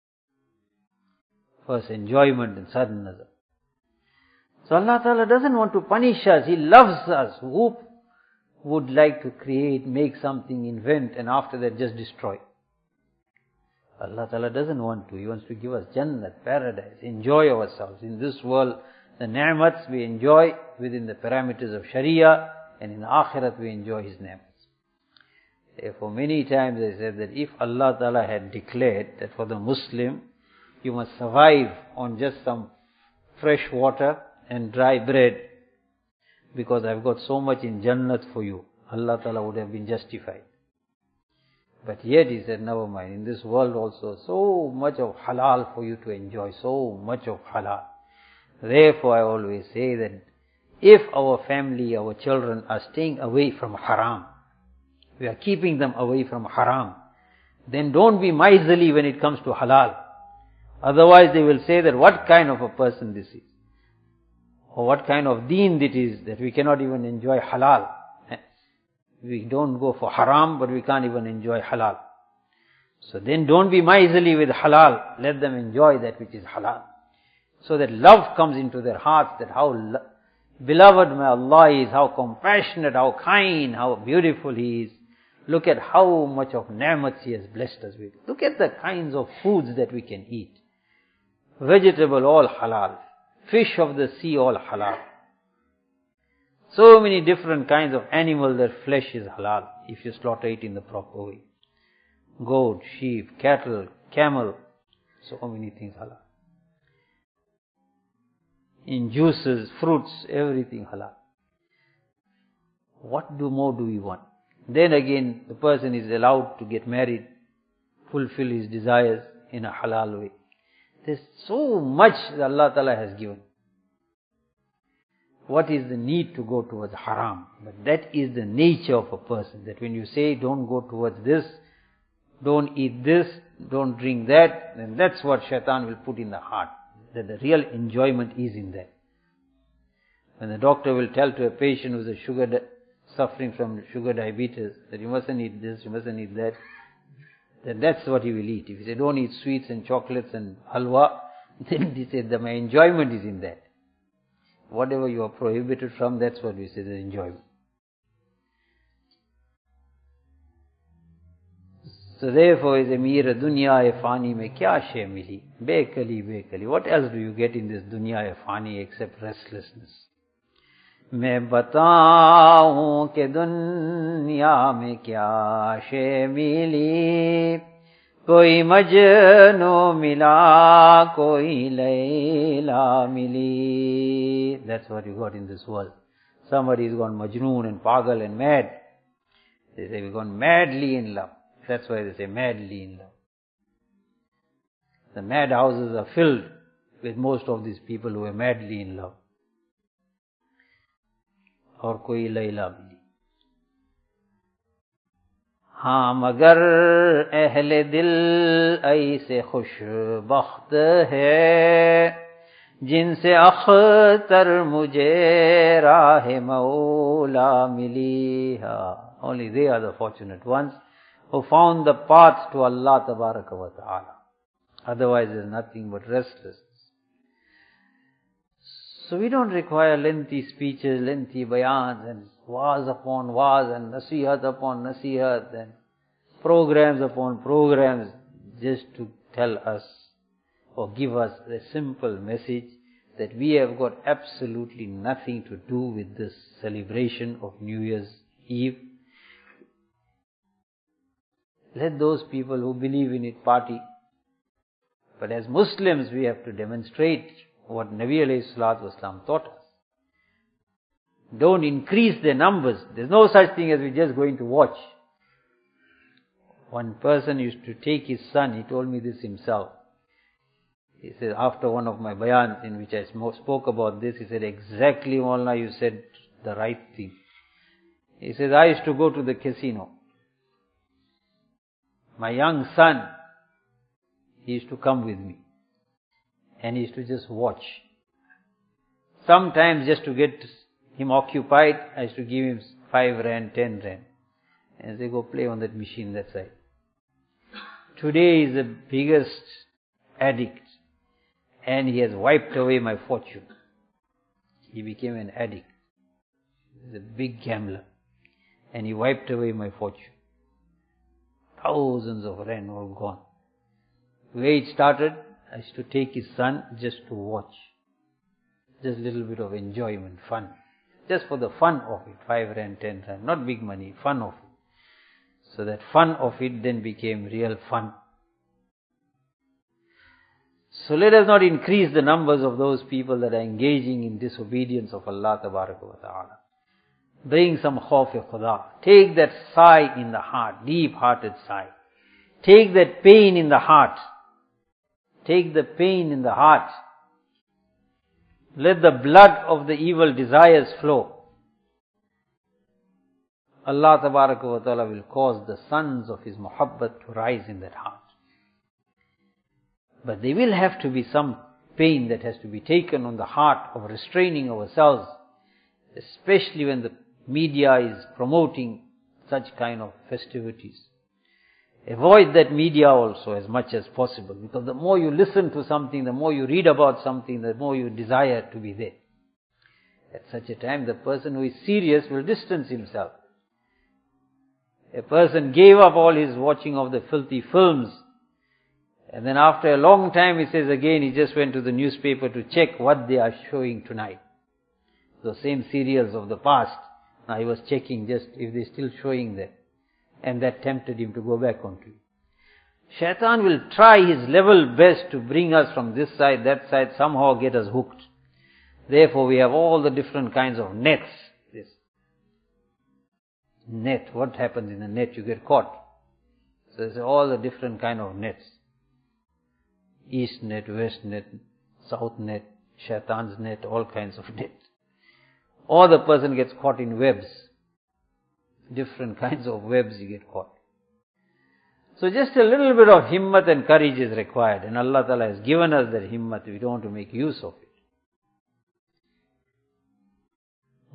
First enjoyment and sudden azab. So Allah Ta'ala doesn't want to punish us. He loves us. Who would like to create, make something, invent, and after that just destroy? Allah Ta'ala doesn't want to. He wants to give us Jannat, paradise, enjoy ourselves. In this world, the ni'mats we enjoy within the parameters of Sharia, and in Akhirat we enjoy His ni'mats. Therefore, many times I said that if Allah Ta'ala had declared that for the Muslim, you must survive on just some fresh water and dry bread, because I've got so much in Jannat for you, Allah Ta'ala would have been justified. But yet He said, never mind, in this world also, so much of halal for you to enjoy, so much of halal. Therefore I always say that if our family, our children are staying away from haram, we are keeping them away from haram, then don't be miserly when it comes to halal. Otherwise they will say that what kind of a person this is, or what kind of deen it is, that we cannot even enjoy halal. We don't go for haram, but we can't even enjoy halal. So then don't be miserly with halal. Let them enjoy that which is halal. So that love comes into their hearts, that how lo- beloved my Allah is, how compassionate, how kind, how beautiful He is. Look at how much of ni'mats He has blessed us with. Look at the kinds of foods that we can eat. Vegetable, all halal. Fish of the sea, all halal. So many different kinds of animal, their flesh is halal, if you slaughter it in the proper way. Goat, sheep, cattle, camel, so many things halal. In juices, fruits, everything halal. What do more do we want? Then again, the person is allowed to get married, fulfill his desires in a halal way. There's so much that Allah Ta'ala has given. What is the need to go towards haram? But that is the nature of a person, that when you say don't go towards this, don't eat this, don't drink that, then that's what shaitan will put in the heart, that the real enjoyment is in that. When the doctor will tell to a patient who is a sugar di- suffering from sugar diabetes that you mustn't eat this, you mustn't eat that, then that's what he will eat. If he say, don't eat sweets and chocolates and halwa, then he said, my enjoyment is in that. Whatever you are prohibited from, that's what we say, the enjoyment. So therefore, is a mere dunya e fani mein kya shay mili? Bekali, bekali. What else do you get in this dunya e fani except restlessness? मैं बताऊं कि दुनिया में क्या शे मिली, कोई मजनू मिला, कोई लैला मिली. That's what you got in this world. Somebody has gone majnoon and pagal and mad. They say we've gone madly in love. That's why they say madly in love. The mad houses are filled with most of these people who are madly in love. और कोई लैला मिली. हाँ मगर अहले दिल ऐसे खुशबख्त है जिनसे अख्तर मुझे राह मौला मिली. हाँ, only they are the fortunate ones who found the path to Allah Tabaraka wa Ta'ala. Otherwise there is nothing but restlessness. So we don't require lengthy speeches, lengthy bayans and waz upon waz and nasihat upon nasihat and programs upon programs just to tell us or give us a simple message that we have got absolutely nothing to do with this celebration of New Year's Eve. Let those people who believe in it party. But as Muslims we have to demonstrate what Nabi alayhi salatu wasalam taught us. Don't increase their numbers. There's no such thing as we're just going to watch. One person used to take his son, he told me this himself. He said, after one of my bayans in which I spoke about this, he said, exactly Maulana, you said the right thing. He says, I used to go to the casino. My young son, he used to come with me. And he used to just watch. Sometimes just to get him occupied, I used to give him five rand, ten rand. And say, go play on that machine that side. Today he is the biggest addict. And he has wiped away my fortune. He became an addict. He's a big gambler. And he wiped away my fortune. Thousands of rand were gone. Where it started, I used to take his son just to watch. Just a little bit of enjoyment, fun. Just for the fun of it, five rand, ten rand, not big money, fun of it. So that fun of it then became real fun. So let us not increase the numbers of those people that are engaging in disobedience of Allah Tabaraka wa Ta'ala. Bring some khawf-e-khuda. Take that sigh in the heart, deep-hearted sigh. Take that pain in the heart. Take the pain in the heart. Let the blood of the evil desires flow. Allah Tabaraka wa Ta'ala will cause the sons of His muhabbat to rise in that heart. But there will have to be some pain that has to be taken on the heart of restraining ourselves, especially when the media is promoting such kind of festivities. Avoid that media also as much as possible, because the more you listen to something, the more you read about something, the more you desire to be there. At such a time, the person who is serious will distance himself. A person gave up all his watching of the filthy films, and then after a long time, he says again, he just went to the newspaper to check what they are showing tonight. Those same serials of the past. Now he was checking just if they're still showing them. And that tempted him to go back onto it. Shaitan will try his level best to bring us from this side, that side, somehow get us hooked. Therefore we have all the different kinds of nets. This net, what happens in the net? You get caught. So there's all the different kind of nets. East net, west net, south net, shaitan's net, all kinds of nets. Or the person gets caught in webs. Different kinds of webs you get caught. So just a little bit of himmat and courage is required. And Allah Ta'ala has given us that himmat. We don't want to make use of it.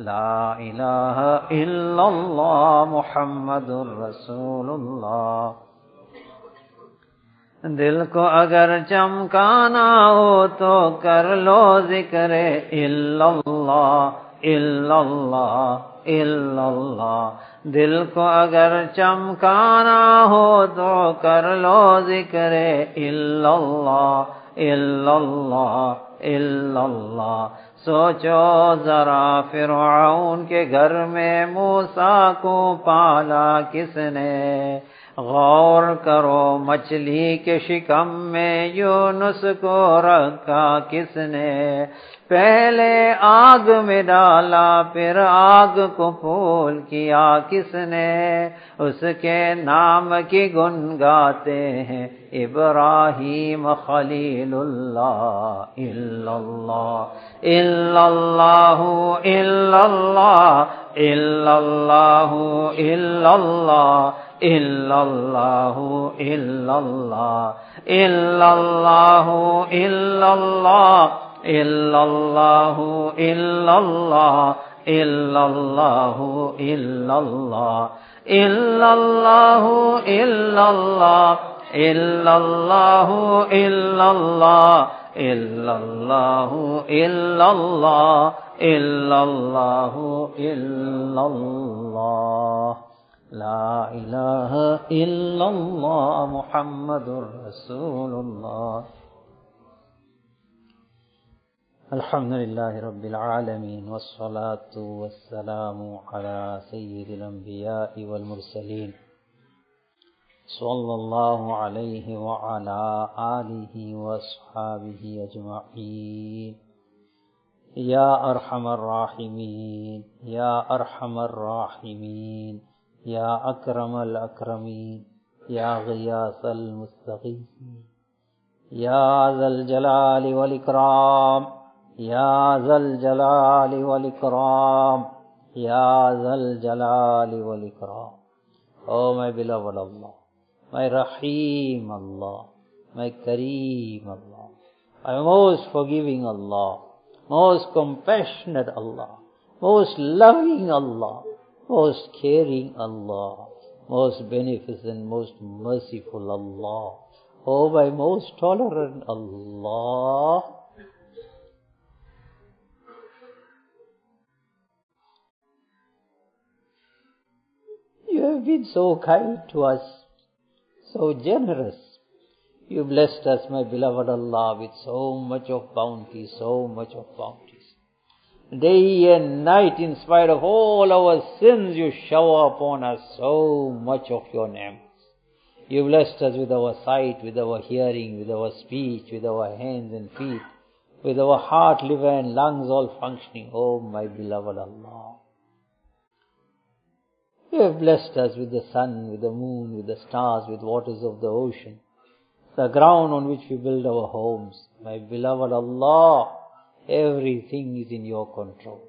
La ilaha illallah Muhammadur Rasulullah. दिल को अगर चमकाना हो तो कर लो जिक्र इल्लल्लाह इल्लल्लाह इल्लल्लाह. दिल को अगर चमकाना हो तो कर लो जिक्र इल्लल्लाह इल्लल्लाह इल्लल्लाह. सोचो जरा फिरऔन के घर में मूसा को पाला किसने. गौर करो मछली के शिकम में यूनुस को रखा किसने. पहले आग में डाला फिर आग को फूल किया किसने. उसके नाम की गुन गाते हैं इब्राहीम खलीलुल्लाह. इल्लल्लाह इल्लल्लाहु इल्लल्लाह इल्लल्लाहु इल्लल्लाह इल्लल्लाहु इल्लल्लाह इल्लल्लाहु इल्लल्लाह इल्लल्लाहु इल्लल्लाह इल्लल्लाहु इल्लल्लाह इल्लल्लाहु इल्लल्लाह इल्लल्लाहु इल्लल्लाह इल्लल्लाहु इल्लल्लाह इल्लल्लाहु इल्लल्लाह. La ilaha illallah Muhammadur Rasulullah. Alhamdulillahi Rabbil Alameen. Wassalatu wassalamu ala Sayyidil Anbiya'i wal Mursaleen. Sallallahu alayhi wa ala alihi wa ashabihi ajma'een. Ya Arhamar Rahimeen. Ya Arhamar Rahimeen. Ya Akramal Akrameen, Ya Ghiyasal Mustaghithin, Ya Zal Jalali wal Ikram, Ya Zal Jalali wal Ikram, Ya Zal Jalali wal Ikram. Oh my beloved Allah, my Rahim Allah, my Kareem Allah, my most forgiving Allah, most compassionate Allah, most loving Allah, most caring Allah, most beneficent, most merciful Allah. Oh, my most tolerant Allah. You have been so kind to us, so generous. You blessed us, my beloved Allah, with so much of bounty, so much of bounties. Day and night, in spite of all our sins, you shower upon us so much of your names. You blessed us with our sight, with our hearing, with our speech, with our hands and feet, with our heart, liver and lungs all functioning. Oh, my beloved Allah. You have blessed us with the sun, with the moon, with the stars, with waters of the ocean, the ground on which we build our homes. My beloved Allah, everything is in your control.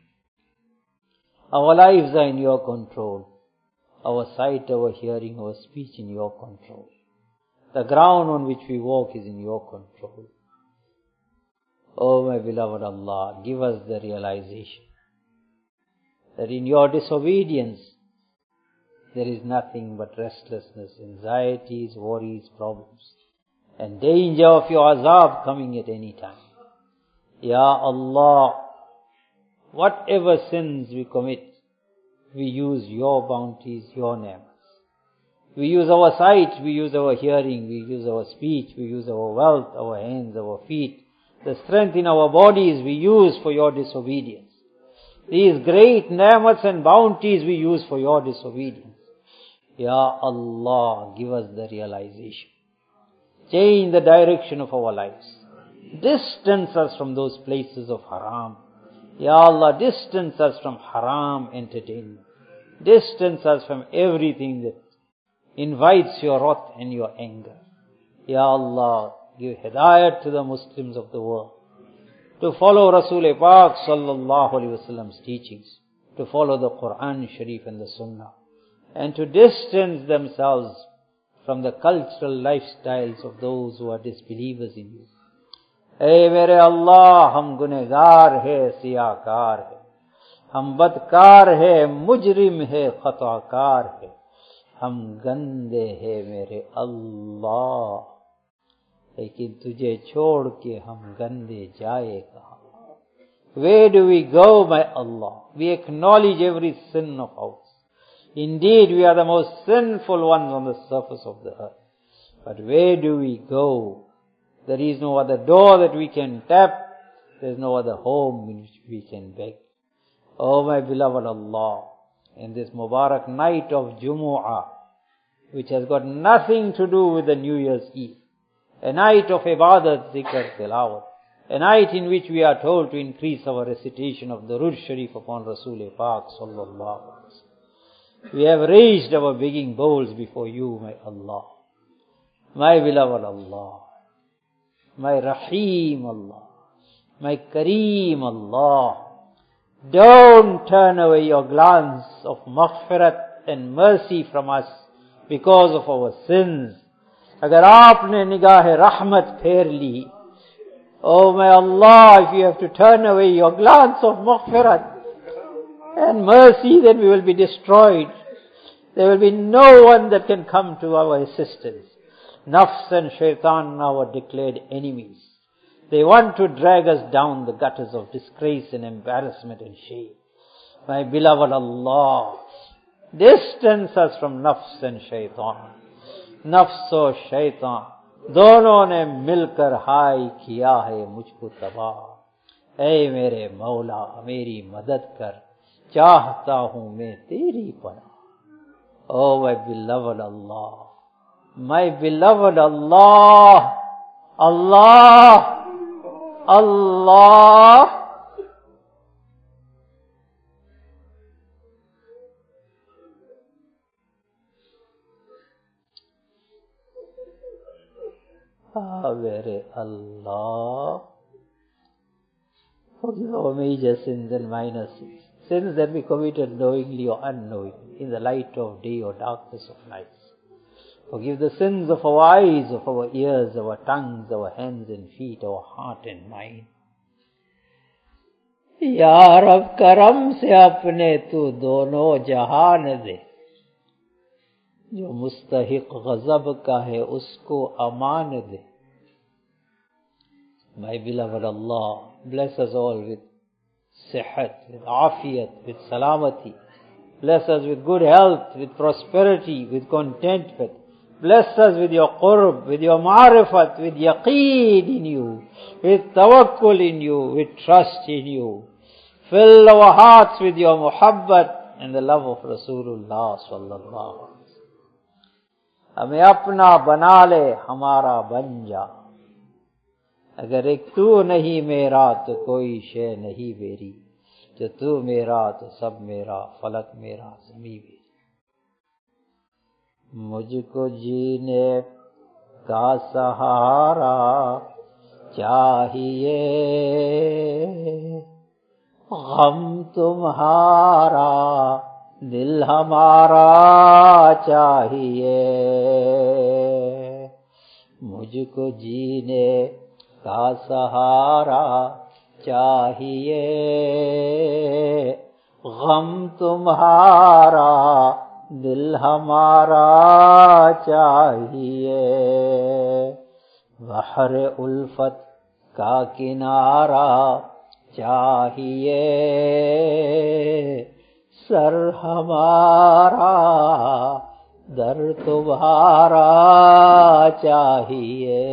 Our lives are in your control. Our sight, our hearing, our speech in your control. The ground on which we walk is in your control. Oh, my beloved Allah, give us the realization that in your disobedience there is nothing but restlessness, anxieties, worries, problems, and danger of your azab coming at any time. Ya Allah, whatever sins we commit, we use your bounties, your names. We use our sight, we use our hearing, we use our speech, we use our wealth, our hands, our feet. The strength in our bodies we use for your disobedience. These great ni'mats and bounties we use for your disobedience. Ya Allah, give us the realization. Change the direction of our lives. Distance us from those places of haram. Ya Allah, distance us from haram entertainment. Distance us from everything that invites your wrath and your anger. Ya Allah, give hidayat to the Muslims of the world to follow Rasul Pak sallallahu alaihi wasallam's teachings, to follow the Quran Sharif and the Sunnah, and to distance themselves from the cultural lifestyles of those who are disbelievers in you. Hey mere Allah, hum gunegar hai, siyaakar hai. हम बदकार है, मुजरिम है, खताकार है, हम गंदे हैं मेरे अल्लाह, लेकिन तुझे छोड़ के हम गंदे जाए कहाँ? Where do we go, my Allah? We acknowledge every sin of ours. Indeed, we are the most sinful ones on the surface of the earth. But where do we go? There is no other door that we can tap. There is no other home in which we can beg. Oh my beloved Allah, in this Mubarak night of Jumu'ah, which has got nothing to do with the New Year's Eve, a night of ibadat, zikr, tilawat, a night in which we are told to increase our recitation of the Durud Sharif upon Rasul Pak sallallahu alaihi wasallam. We have raised our begging bowls before you, my Allah, my beloved Allah, my Rahim Allah, my Kareem Allah. Don't turn away your glance of maghfirat and mercy from us because of our sins. Agar aapne nigah rahmat pher li, oh my Allah, if you have to turn away your glance of maghfirat and mercy, then we will be destroyed. There will be no one that can come to our assistance. Nafs and shaitan are our declared enemies. They want to drag us down the gutters of disgrace and embarrassment and shame. My beloved Allah, distance us from nafs and shaitan. Nafs और shaitan, दोनों ने मिलकर हाय किया है मुझको तबाह. ऐ मेरे मौला, मेरी मदद कर, चाहता हूँ मैं तेरी पनाह. Oh my beloved Allah, my beloved Allah, Allah, Allah. Ah, mere Allah, forgive our major sins and minor sins, sins that we committed knowingly or unknowingly, in the light of day or darkness of night. Forgive the sins of our eyes, of our ears, our tongues, our hands and feet, our heart and mind. Ya Rab, karam se apne tu dono jahan de. Jo mustahiq ghazab ka hai, usko aman de. My beloved Allah, bless us all with sihat, with afiyat, with salamati. Bless us with good health, with prosperity, with contentment. Bless us with your qurb, with your ma'rifat, with yaqeen in you, with tawakkul in you, with trust in you. Fill our hearts with your muhabbat and the love of Rasulullah sallallahu alaihi wasallam. हमें अपना बना ले, हमारा बन जा. अगर एक तू नहीं मेरा तो कोई शे नहीं मेरी. जो तू मेरा तो सब मेरा, फलक मेरा, ज़मीं मेरी. मुझको जीने का सहारा चाहिए, गम तुम्हारा दिल हमारा चाहिए. मुझको जीने का सहारा चाहिए, गम तुम्हारा दिल हमारा चाहिए. बहर उल्फत का किनारा चाहिए, सर हमारा दर तुम्हारा चाहिए.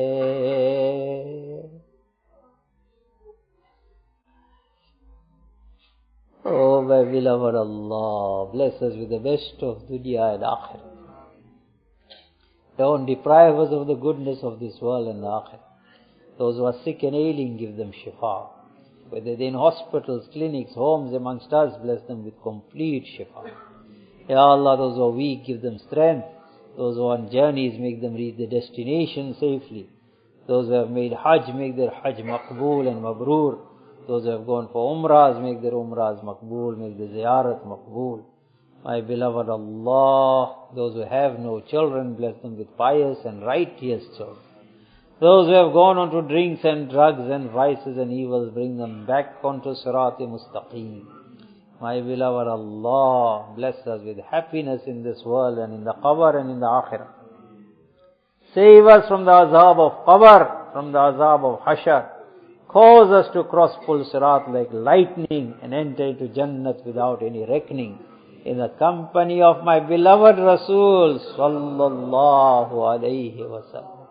Oh my beloved Allah, bless us with the best of dunya and akhirah. Don't deprive us of the goodness of this world and the akhirah. Those who are sick and ailing, give them shifa. Whether they're in hospitals, clinics, homes amongst us, bless them with complete shifa. Ya Allah, those who are weak, give them strength. Those who are on journeys, make them reach the destination safely. Those who have made hajj, make their hajj maqbool and mabrur. Those who have gone for umrahs, make their umrahs maqbool, make the ziyarat maqbool. My beloved Allah, those who have no children, bless them with pious and righteous children. Those who have gone on to drinks and drugs and vices and evils, bring them back onto Sirat-e Mustaqim. My beloved Allah, bless us with happiness in this world and in the qabr and in the akhirah. Save us from the azab of qabr, from the azab of hashar. Cause us to cross full sirat like lightning and enter into Jannat without any reckoning. In the company of my beloved Rasul sallallahu alayhi wa sallam.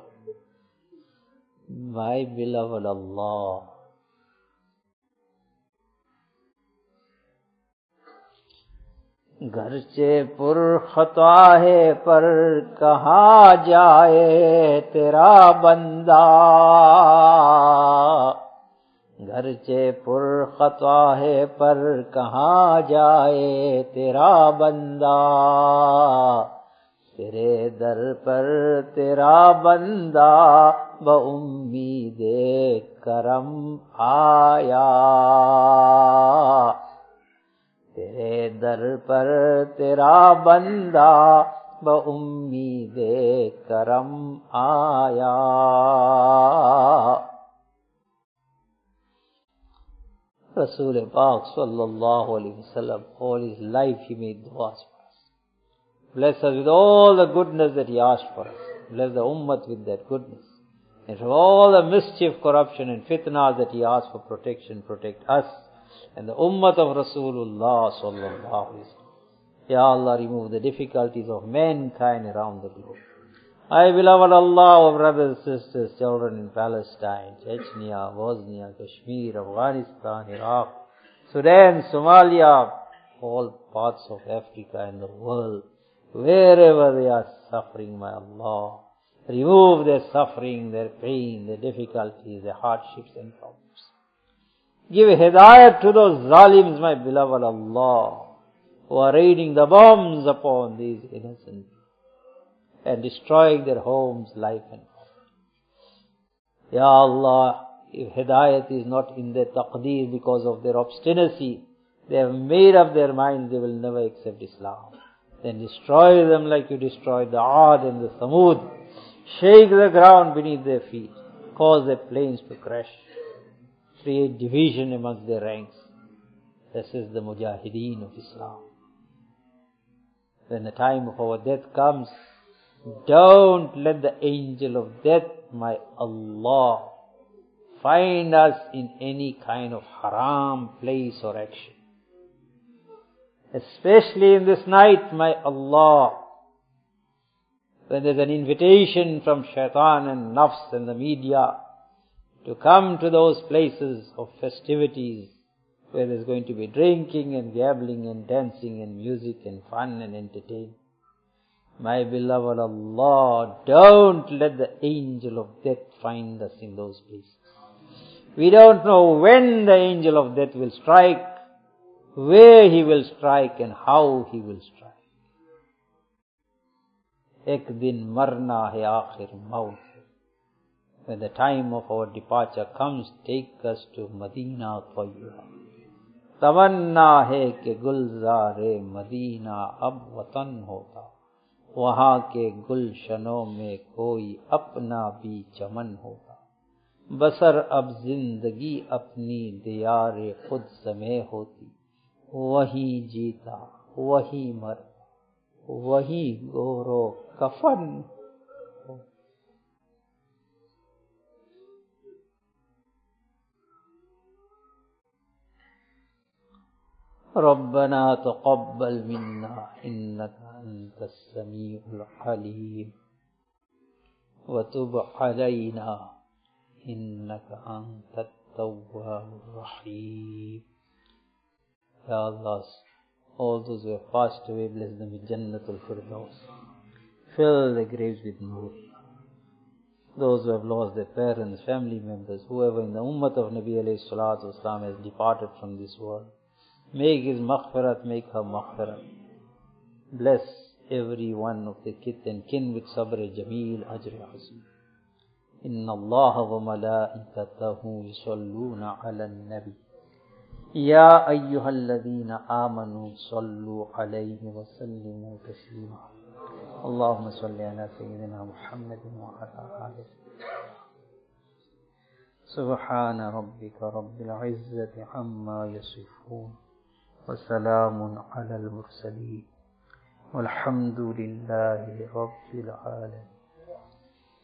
My beloved Allah. घरचे पुर खता है पर कहाँ जाए तेरा बंदा घरचे पुर खता है पर कहाँ जाए तेरा बंदा तेरे दर पर तेरा बंदा बउम्मीदे करम आया तेरे दर पर तेरा बंदा बउम्मीदे करम आया Rasul Pak sallallahu alayhi wa sallam, all his life he made du'as for us. Bless us with all the goodness that he asked for us. Bless the ummah with that goodness. And from all the mischief, corruption and fitna that he asked for protection, protect us and the ummah of Rasulullah sallallahu alayhi wa sallam. Ya Allah, remove the difficulties of mankind around the globe. My beloved Allah, our brothers, sisters, children in Palestine, Chechnya, Bosnia, Kashmir, Afghanistan, Iraq, Sudan, Somalia, all parts of Africa and the world, wherever they are suffering, my Allah, remove their suffering, their pain, their difficulties, their hardships and problems. Give hidayat to those zalims, my beloved Allah, who are raining the bombs upon these innocent people and destroying their homes, life and property. Ya Allah, if hidayat is not in their taqdeer because of their obstinacy, they have made up their minds they will never accept Islam. Then destroy them like you destroyed the Aad and the Thamud. Shake the ground beneath their feet. Cause their planes to crash. Create division amongst their ranks. This is the Mujahideen of Islam. When the time of our death comes, don't let the angel of death, my Allah, find us in any kind of haram place or action. Especially in this night, my Allah, when there's an invitation from shaitan and nafs and the media to come to those places of festivities where there's going to be drinking and gabbling and dancing and music and fun and entertainment. My beloved Allah, don't let the angel of death find us in those places. We don't know when the angel of death will strike, where he will strike and how he will strike. Ek din marna hai aakhir maut. When the time of our departure comes, take us to Madina Tayyibah. Tamanna hai ke gulzare Madina ab watan hota. वहाँ के गुलशनों में कोई अपना भी चमन होगा बसर अब जिंदगी अपनी दियारे खुद समय होती वही जीता वही मर वही गोरो कफन ربنا تقبل منا إنك أنت السميع العليم وتب علينا إنك أنت التواب الرحيم. Ya Allah, all those who have passed away, bless them with Jannatul Firdaus. Fill their graves with nur. Those who have lost their parents, family members, whoever in the ummah of Nabi alayhi salatu wasalam has departed from this world, make his maghfirat, make her maghfirat. Bless every one of the kith and kin with sabr jameel ajr azim. Inna Allah wa malaikatahu yusalluna ala nabi. Ya ayyuhalladhina amanu sallu alayhi wa sallimu taslima. Allahumma salli ala sayyidina Muhammadin wa ala alihi. Subhana rabbika rabbil izzati amma yasifun. वस्सलामुन अलल मुरसलीन वल्हम्दुलिल्लाहि रब्बिल आलमीन।